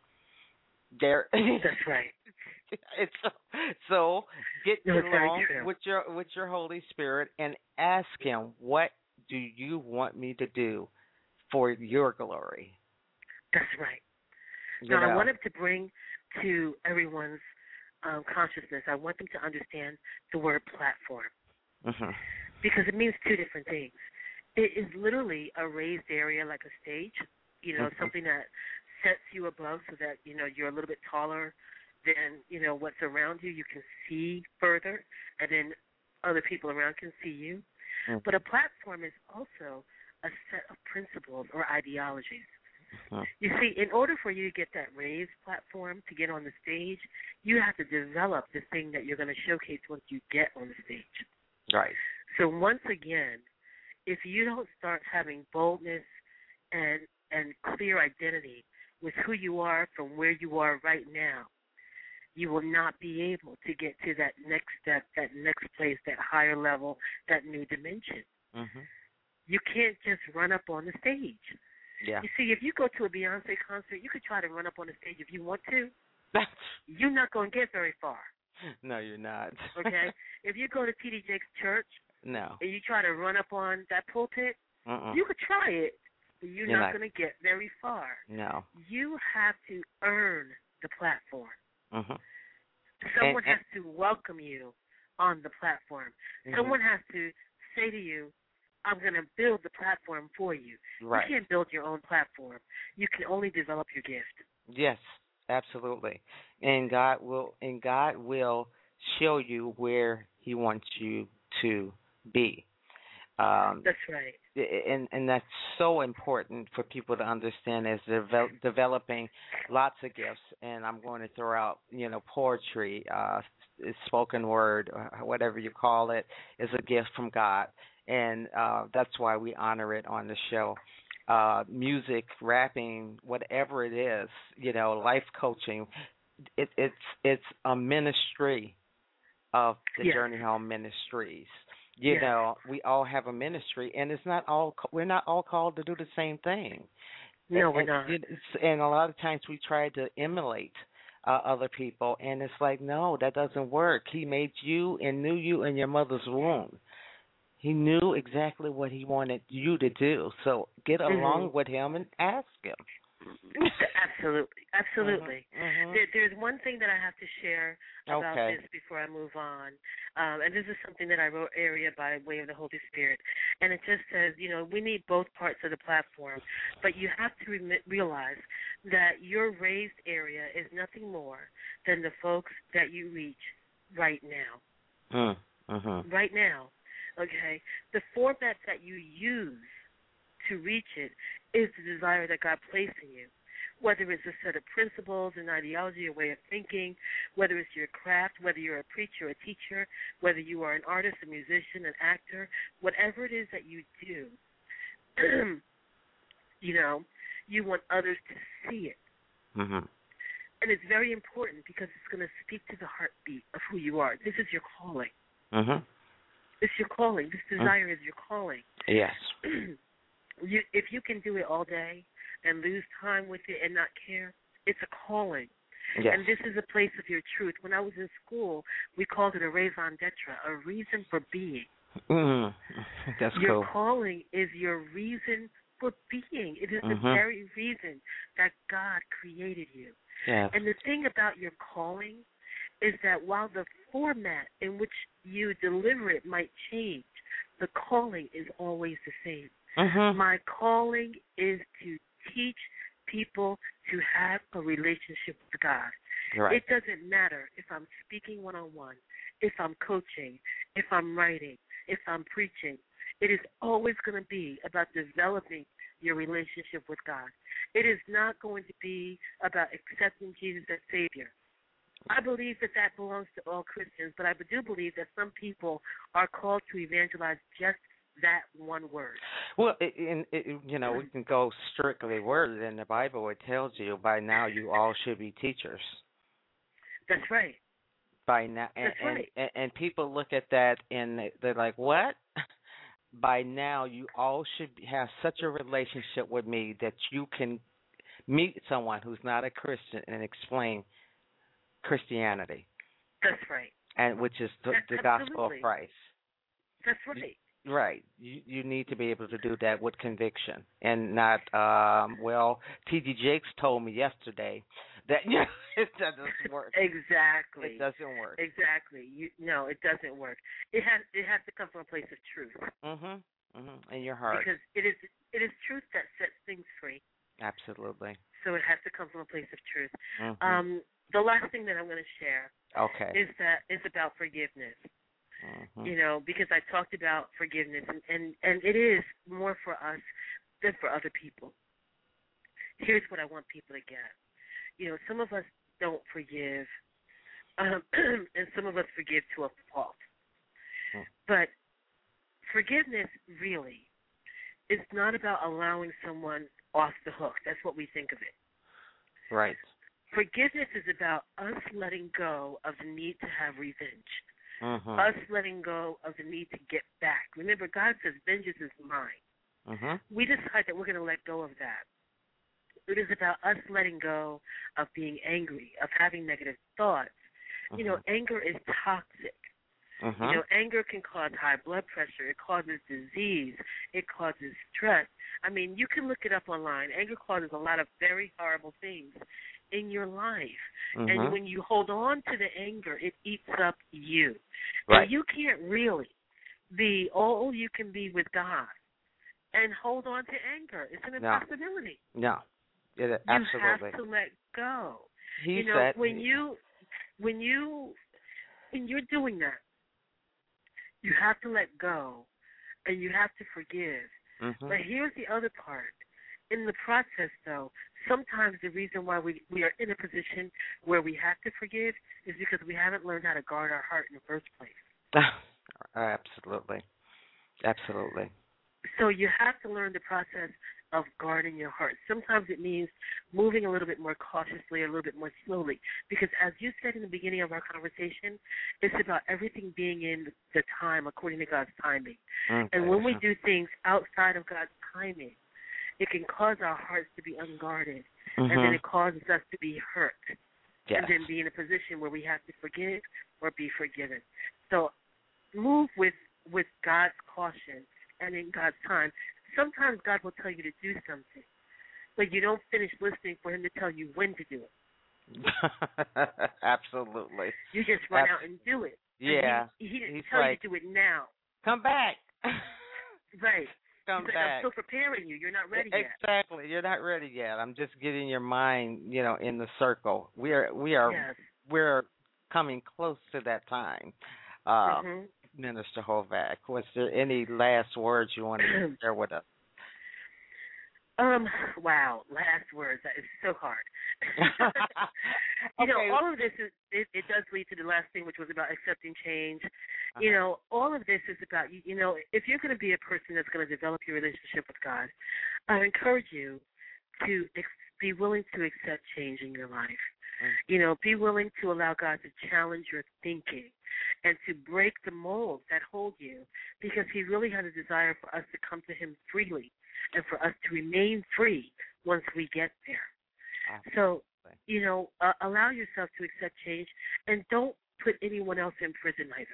There. That's right. It's so, so get No, it's very along true. with your with your Holy Spirit and ask Him, what do you want me to do for your glory? That's right. You Now, know? I wanted to bring to everyone's um, consciousness, I want them to understand the word platform Mm-hmm. because it means two different things. It is literally a raised area like a stage, you know, Mhm. something that sets you above so that, you know, you're a little bit taller than, you know, what's around you. You can see further, and then other people around can see you. Mhm. But a platform is also a set of principles or ideologies. Mhm. You see, in order for you to get that raised platform, to get on the stage, you have to develop the thing that you're going to showcase once you get on the stage. Right. So once again, if you don't start having boldness and and clear identity with who you are from where you are right now, you will not be able to get to that next step, that next place, that higher level, that new dimension. Mhm. You can't just run up on the stage. Yeah. You see, if you go to a Beyonce concert, you could try to run up on the stage if you want to. That's You're not going to get very far, no, you're not. okay? If you go to T D Jakes' church No. and you try to run up on that pulpit, Mm-mm. you could try it, but you're, You're not not. going to get very far. No. You have to earn the platform. Mhm. Someone And- has to welcome you on the platform. Mhm. Someone has to say to you, I'm going to build the platform for you. Right. You can't build your own platform. You can only develop your gift. Yes, absolutely. And God will and God will show you where He wants you to be. Um, That's right. and and that's so important for people to understand as they're devel- developing lots of gifts. And I'm going to throw out, you know, poetry, uh, spoken word, or whatever you call it, is a gift from God, and uh, that's why we honor it on the show. Uh, music, rapping, whatever it is, you know, life coaching, it, it's it's a ministry of the Yes. Journey Home Ministries. You Yes. know, we all have a ministry, and it's not all. We're not all called to do the same thing. No, we're and, not. it's- and a lot of times we try to emulate uh, other people, and it's like, no, that doesn't work. He made you and knew you in your mother's womb. He knew exactly what he wanted you to do. So get along Mhm. with him and ask him. Absolutely, absolutely. Mhm. There, there's one thing that I have to share about Okay. this before I move on, um, and this is something that I wrote area by way of the Holy Spirit, and it just says, you know, we need both parts of the platform, but you have to re- realize that your raised area is nothing more than the folks that you reach right now, Mm. Mhm. right now. Okay, the format that you use to reach it is the desire that God placed in you. Whether it's a set of principles, an ideology, a way of thinking, whether it's your craft, whether you're a preacher, a teacher, whether you are an artist, a musician, an actor, whatever it is that you do, you know, you want others to see it. Mhm. And it's very important because it's going to speak to the heartbeat of who you are. This is your calling. Mhm. It's your calling. This desire is your calling. Yes. You, if you can do it all day and lose time with it and not care, it's a calling. Yes. And this is a place of your truth. When I was in school, we called it a raison d'etre, a reason for being. Mm. That's Your cool. calling is your reason for being. It is the Mhm. very reason that God created you. Yes. And the thing about your calling is that while the format in which you deliver it might change, the calling is always the same. Mhm. My calling is to teach people to have a relationship with God. Right. It doesn't matter if I'm speaking one-on-one, if I'm coaching, if I'm writing, if I'm preaching. It is always going to be about developing your relationship with God. It is not going to be about accepting Jesus as Savior. I believe that that belongs to all Christians, but I do believe that some people are called to evangelize just that one word. Well, it, in, it, you know, we can go strictly worded in the Bible. It tells you by now you all should be teachers. That's right. By now, and, That's right. and, and and people look at that and they- they're like, "What?" By now, you all should have such a relationship with me that you can meet someone who's not a Christian and explain Christianity, That's right. and which is the, That's the gospel of absolutely. Christ. That's right. Right. You you need to be able to do that with conviction and not um well, T D Jakes told me yesterday that you know, it doesn't work. Exactly. It doesn't work. Exactly. You no, it doesn't work. It has it has to come from a place of truth. Mhm. Mhm. In your heart. Because it is it is truth that sets things free. Absolutely. So it has to come from a place of truth. Mhm. Um, the last thing that I'm going to share Okay. is that is about forgiveness. Mhm. You know, because I talked about forgiveness, and, and, and it is more for us than for other people. Here's what I want people to get. You know, some of us don't forgive, um, and some of us forgive to a fault. Mm. But forgiveness really is not about allowing someone off the hook. That's what we think of it. Right. Forgiveness is about us letting go of the need to have revenge. Mhm. Us letting go of the need to get back. Remember, God says, vengeance is mine. Mhm. We decide that we're going to let go of that. It is about us letting go of being angry, of having negative thoughts. Mhm. You know, anger is toxic. Mhm. You know, anger can cause high blood pressure. It causes disease. It causes stress. I mean, you can look it up online. Anger causes a lot of very horrible things in your life. Mhm. And when you hold on to the anger, it eats up you. Right. And you can't really be all you can be with God and hold on to anger. It's an No. impossibility. No. It, You absolutely. have to let go. He you know, said when you when you when you're doing that, you have to let go and you have to forgive. Mhm. But here's the other part. In the process, though, sometimes the reason why we, we are in a position where we have to forgive is because we haven't learned how to guard our heart in the first place. Absolutely. Absolutely. So you have to learn the process of guarding your heart. Sometimes it means moving a little bit more cautiously, a little bit more slowly. Because as you said in the beginning of our conversation, it's about everything being in the time, according to God's timing. Okay. And when we do things outside of God's timing, it can cause our hearts to be unguarded, mm-hmm. and then it causes us to be hurt, yes. and then be in a position where we have to forgive or be forgiven. So move with, with God's caution and in God's time. Sometimes God will tell you to do something, but you don't finish listening for him to tell you when to do it. Absolutely. You just run Abs- out and do it. Yeah. And he, he didn't He's tell like, you to do it now. come back. Right. Come He's back. Like, I'm still preparing you. You're not ready yet. Exactly. You're not ready yet. I'm just getting your mind, you know, in the circle. We are, we are, Yes. we're coming close to that time. Uh, mm-hmm. Minister Hovak, was there any last words you want to share with us? Um, wow, last words. That is so hard. you Okay. know, all of this is, it, it does lead to the last thing, which was about accepting change. Uh-huh. You know, all of this is about, you, you know, if you're going to be a person that's going to develop your relationship with God, I encourage you to ex- be willing to accept change in your life. Mm-hmm. You know, be willing to allow God to challenge your thinking and to break the molds that hold you, because he really has a desire for us to come to him freely and for us to remain free once we get there. Absolutely. So, you know, uh, allow yourself to accept change, and don't put anyone else in prison either.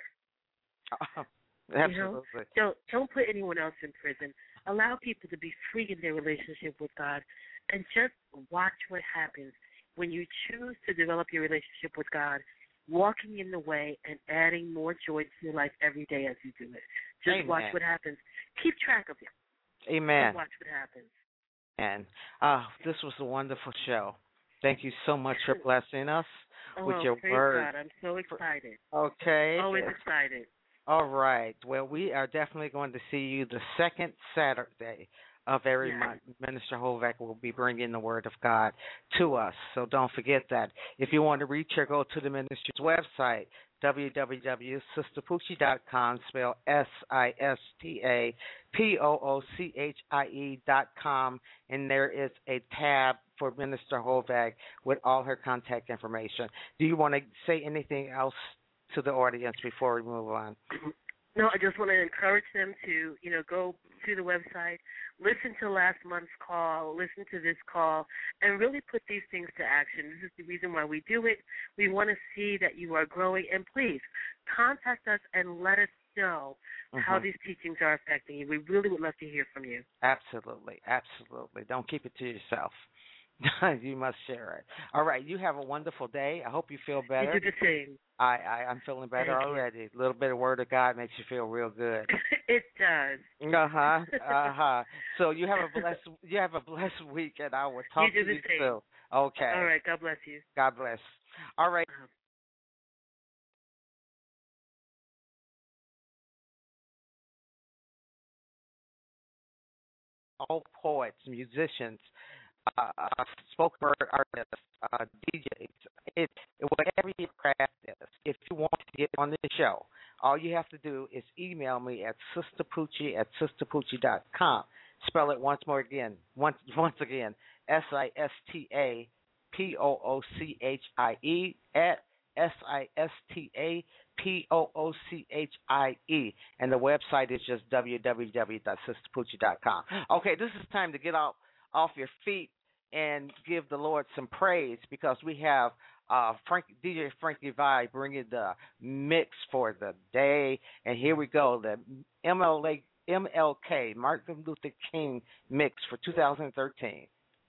Oh, absolutely. You know? Don't, don't put anyone else in prison. Allow people to be free in their relationship with God, and just watch what happens when you choose to develop your relationship with God, walking in the way and adding more joy to your life every day as you do it. Just Amen. Watch what happens. Keep track of it. Amen. Just watch what happens. And uh, this was a wonderful show. Thank you so much for blessing us oh, with your praise word. God. I'm so excited. Okay. Always excited. All right. Well, we are definitely going to see you the second Saturday of every yes. month. Minister Hovak will be bringing the Word of God to us, so don't forget that. If you want to reach her, go to the ministry's website, w w w dot sister poochie dot com, spell S I S T A P O O C H I E dot com, and there is a tab for Minister Hovak with all her contact information. Do you want to say anything else to the audience before we move on? No, I just want to encourage them to, you know, go to the website, listen to last month's call, listen to this call, and really put these things to action. This is the reason why we do it. We want to see that you are growing, and please contact us and let us know mm-hmm. how these teachings are affecting you. We really would love to hear from you. Absolutely, absolutely. Don't keep it to yourself. You must share it. All right, you have a wonderful day. I hope you feel better. You do the same. I, I, I'm feeling better Thank already. You. A little bit of Word of God makes you feel real good. It does. Uh huh. Uh huh. So you have a blessed you have a blessed week, and I will talk you to you same. soon. Okay. All right. God bless you. God bless. All right. Uh-huh. All poets, musicians, uh, uh, spoken word artists, uh, D Js, it, whatever your craft is, if you want to get on the show, all you have to do is email me at sisterpoochie at sisterpoochie dot com. Spell it once more again, once once again, S I S T A P O O C H I E at S I S T A P O O C H I E, and the website is just w w w dot sister poochie dot com. Okay, this is time to get off, off your feet and give the Lord some praise, because we have uh, Frank, D J Frankie Vi bringing the mix for the day, and here we go, the M L A, M L K, Martin Luther King mix for two thousand thirteen.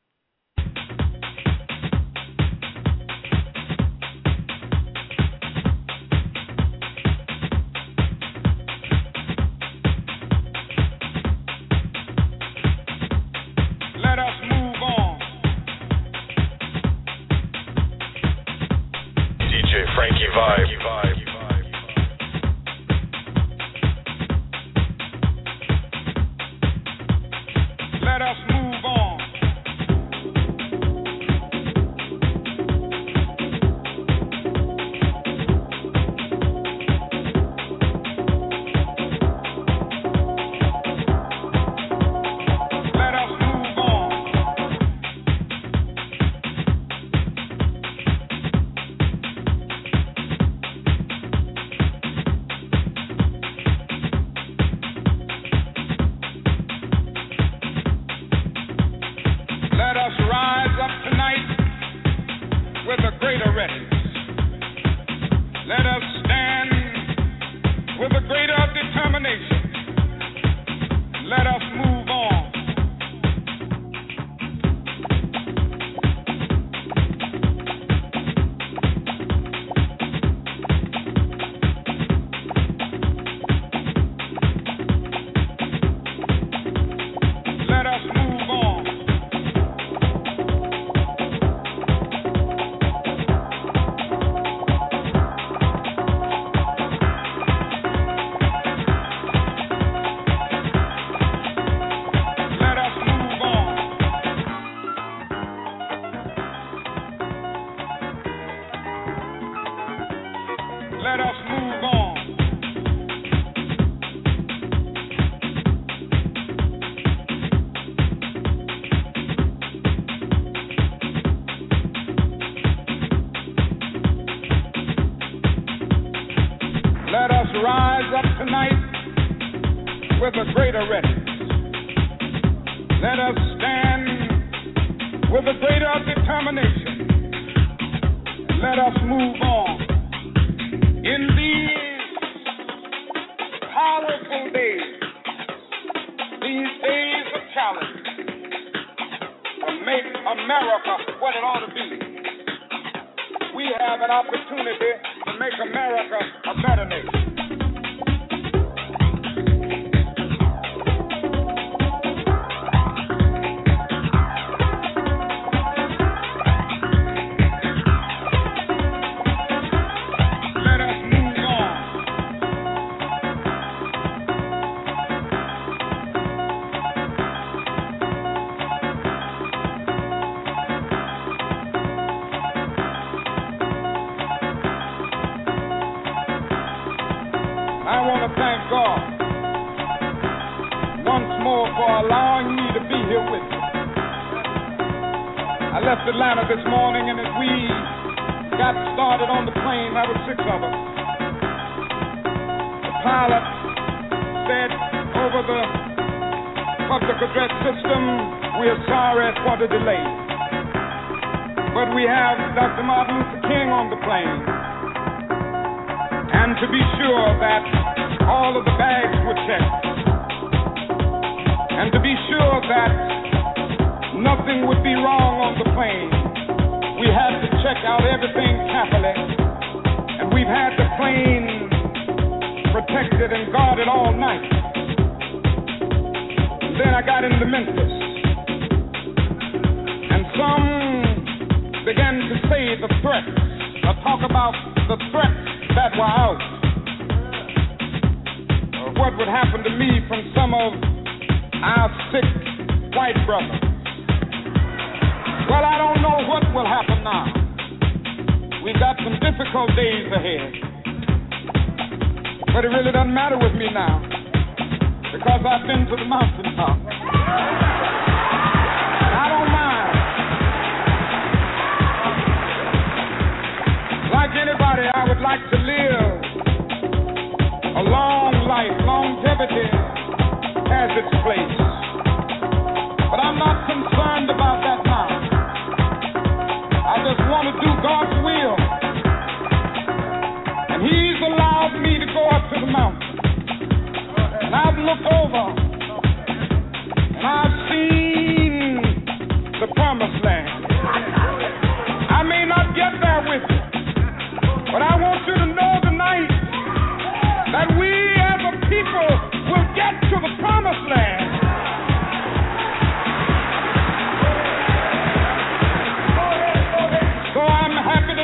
Frankie Vibe. Let us move on. Let us move on. Let us move on. Let us rise up tonight with a greater readiness. Let us stand with a greater determination. Let us move on. In these powerful days, these days of challenge, to make America what it ought to be, we have an opportunity to make America a better nation. I want to thank God once more for allowing me to be here with you. I left Atlanta this morning, and as we got started on the plane, there were six of us. The pilot said over the public address system, "We are sorry for the delay, but we have Doctor Martin Luther King on the plane. And to be sure that all of the bags were checked, and to be sure that nothing would be wrong on the plane, we had to check out everything carefully, and we've had the plane protected and guarded all night." And then I got into Memphis, and some began to say the threats, or talk about the threats that were out. Uh, what would happen to me from some of our sick white brothers? Well, I don't know what will happen now. We've got some difficult days ahead. But it really doesn't matter with me now, because I've been to the mountaintop. I don't mind. Like anybody, I would like to live a long life. Longevity has its place. But I'm not concerned about that now. I just want to do God's will. And He's allowed me to go up to the mountain. And I've looked over, and I've seen the promised land. I may not get there with you, but I want you to know tonight that we as a people will get to the promised land. So I'm happy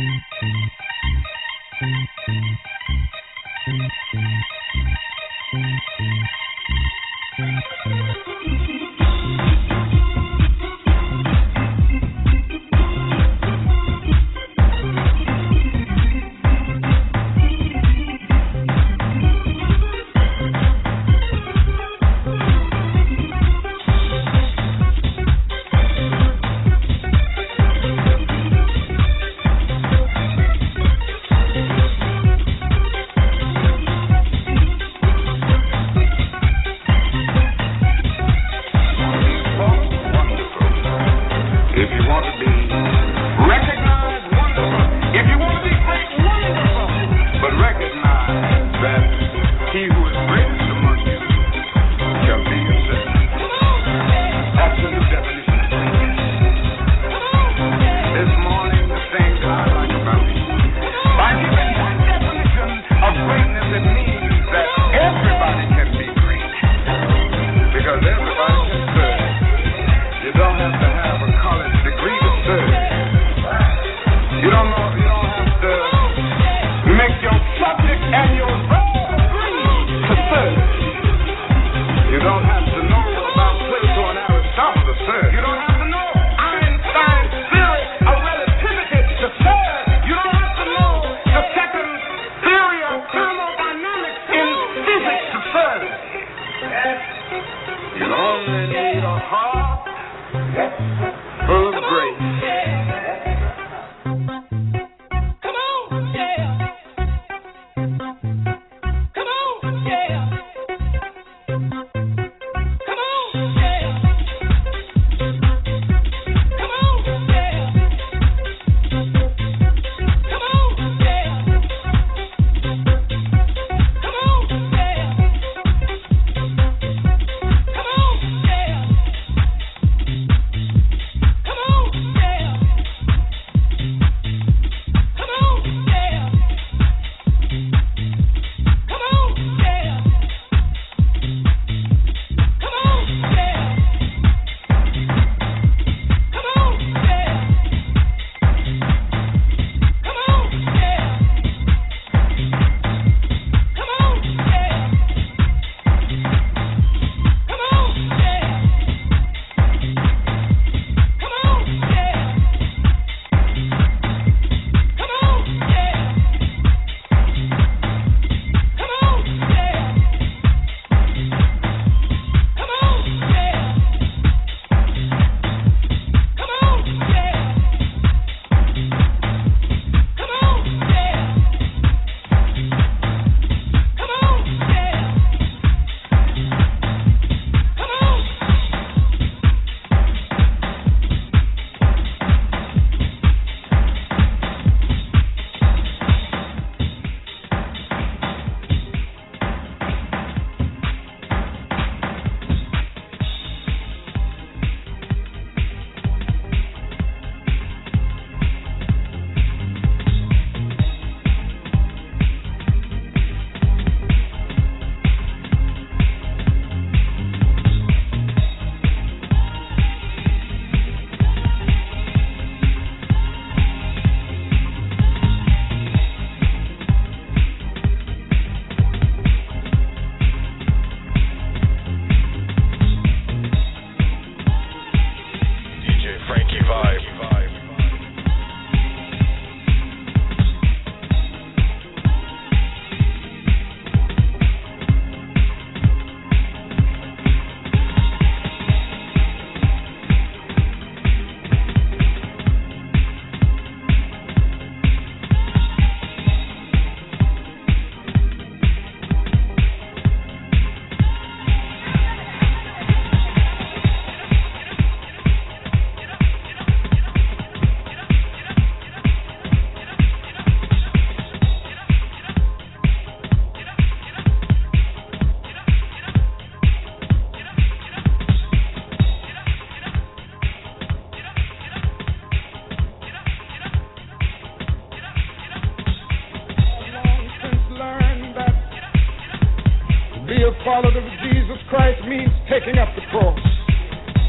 follower of Jesus Christ means taking up the cross.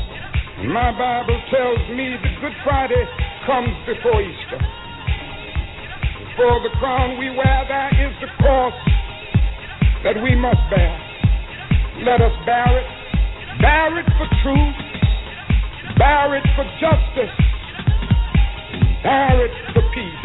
My Bible tells me that Good Friday comes before Easter. for the crown we wear, there is the cross that we must bear. Let us bear it. Bear it for truth. Bear it for justice. Bear it for peace.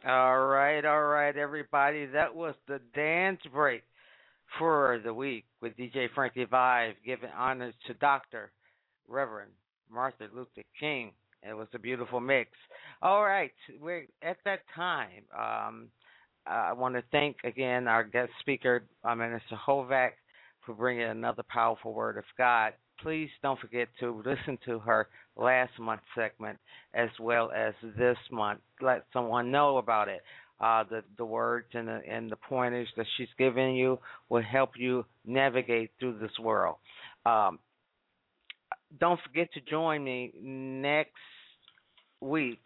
All right, all right, everybody. That was the dance break for the week with D J Frankie Vive, giving honor to Doctor Reverend Martin Luther King. It was a beautiful mix. All right, we're at that time. Um, I want to thank again our guest speaker, uh, Minister Hovak, for bringing another powerful word of God. Please don't forget to listen to her last month's segment as well as this month. Let someone know about it. Uh, the the words and the, and the pointers that she's giving you will help you navigate through this world. Um, don't forget to join me next week.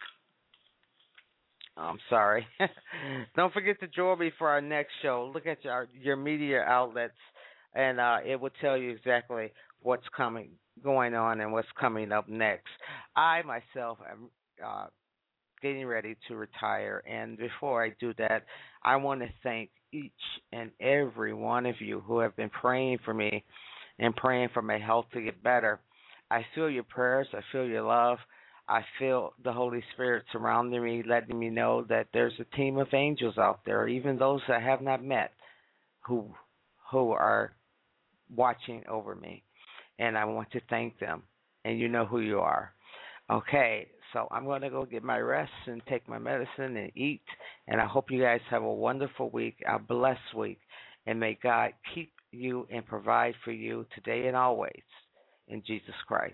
I'm sorry. Don't forget to join me for our next show. Look at your your media outlets, and uh, it will tell you exactly what's coming, going on, and what's coming up next. I myself am uh, getting ready to retire, and before I do that, I want to thank each and every one of you who have been praying for me and praying for my health to get better. I feel your prayers. I feel your love. I feel the Holy Spirit surrounding me, letting me know that there's a team of angels out there, even those I have not met, who who are watching over me. And I want to thank them. And you know who you are. Okay, so I'm going to go get my rest and take my medicine and eat. And I hope you guys have a wonderful week, a blessed week. And may God keep you and provide for you today and always. In Jesus Christ.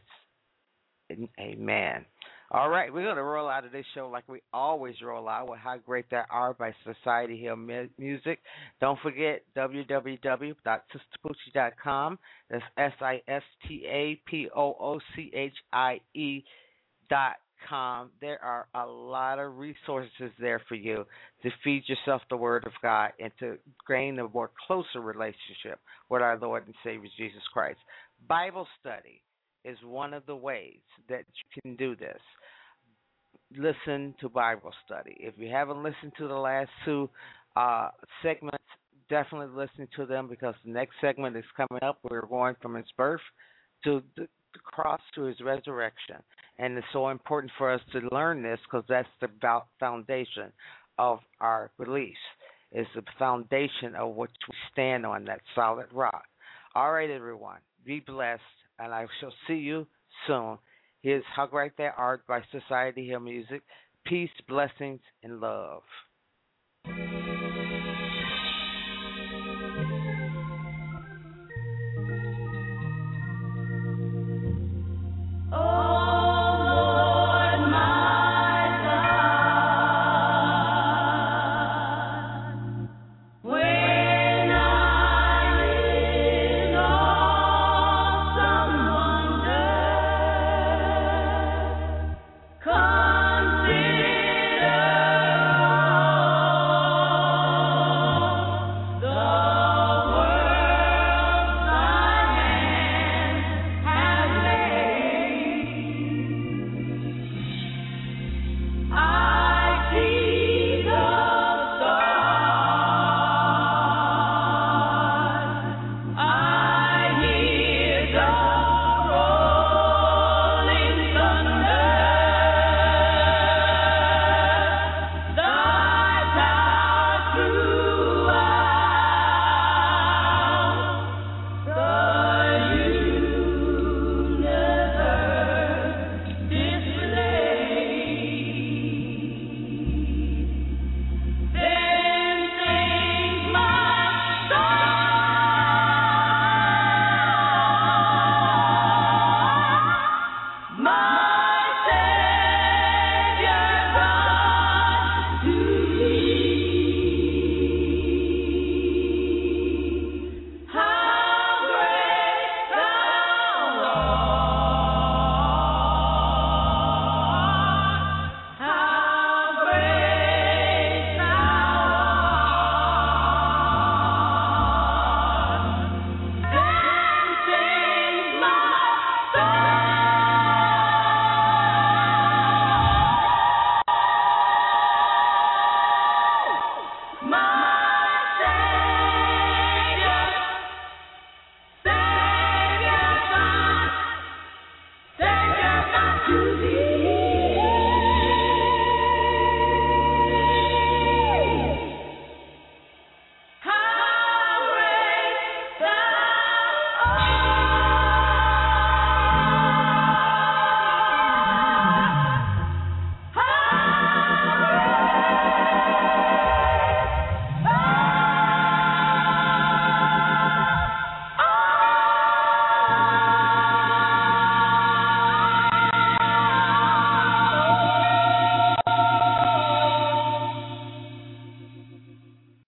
Amen. All right, we're going to roll out of this show like we always roll out with How Great They Are by Society Hill Music. Don't forget w w w dot sister poochie dot com. That's S I S T A P O O C H I E dot com. There are a lot of resources there for you to feed yourself the Word of God and to gain a more closer relationship with our Lord and Savior Jesus Christ. Bible study is one of the ways that you can do this. Listen to Bible study. If you haven't listened to the last two uh, segments, definitely listen to them because the next segment is coming up. We're going from his birth to the cross to his resurrection. And it's so important for us to learn this because that's the foundation of our beliefs. It's the foundation of what we stand on, that solid rock. All right, everyone. Be blessed, and I shall see you soon. Here's How Great They Are by Society Hill Music. Peace, blessings, and love.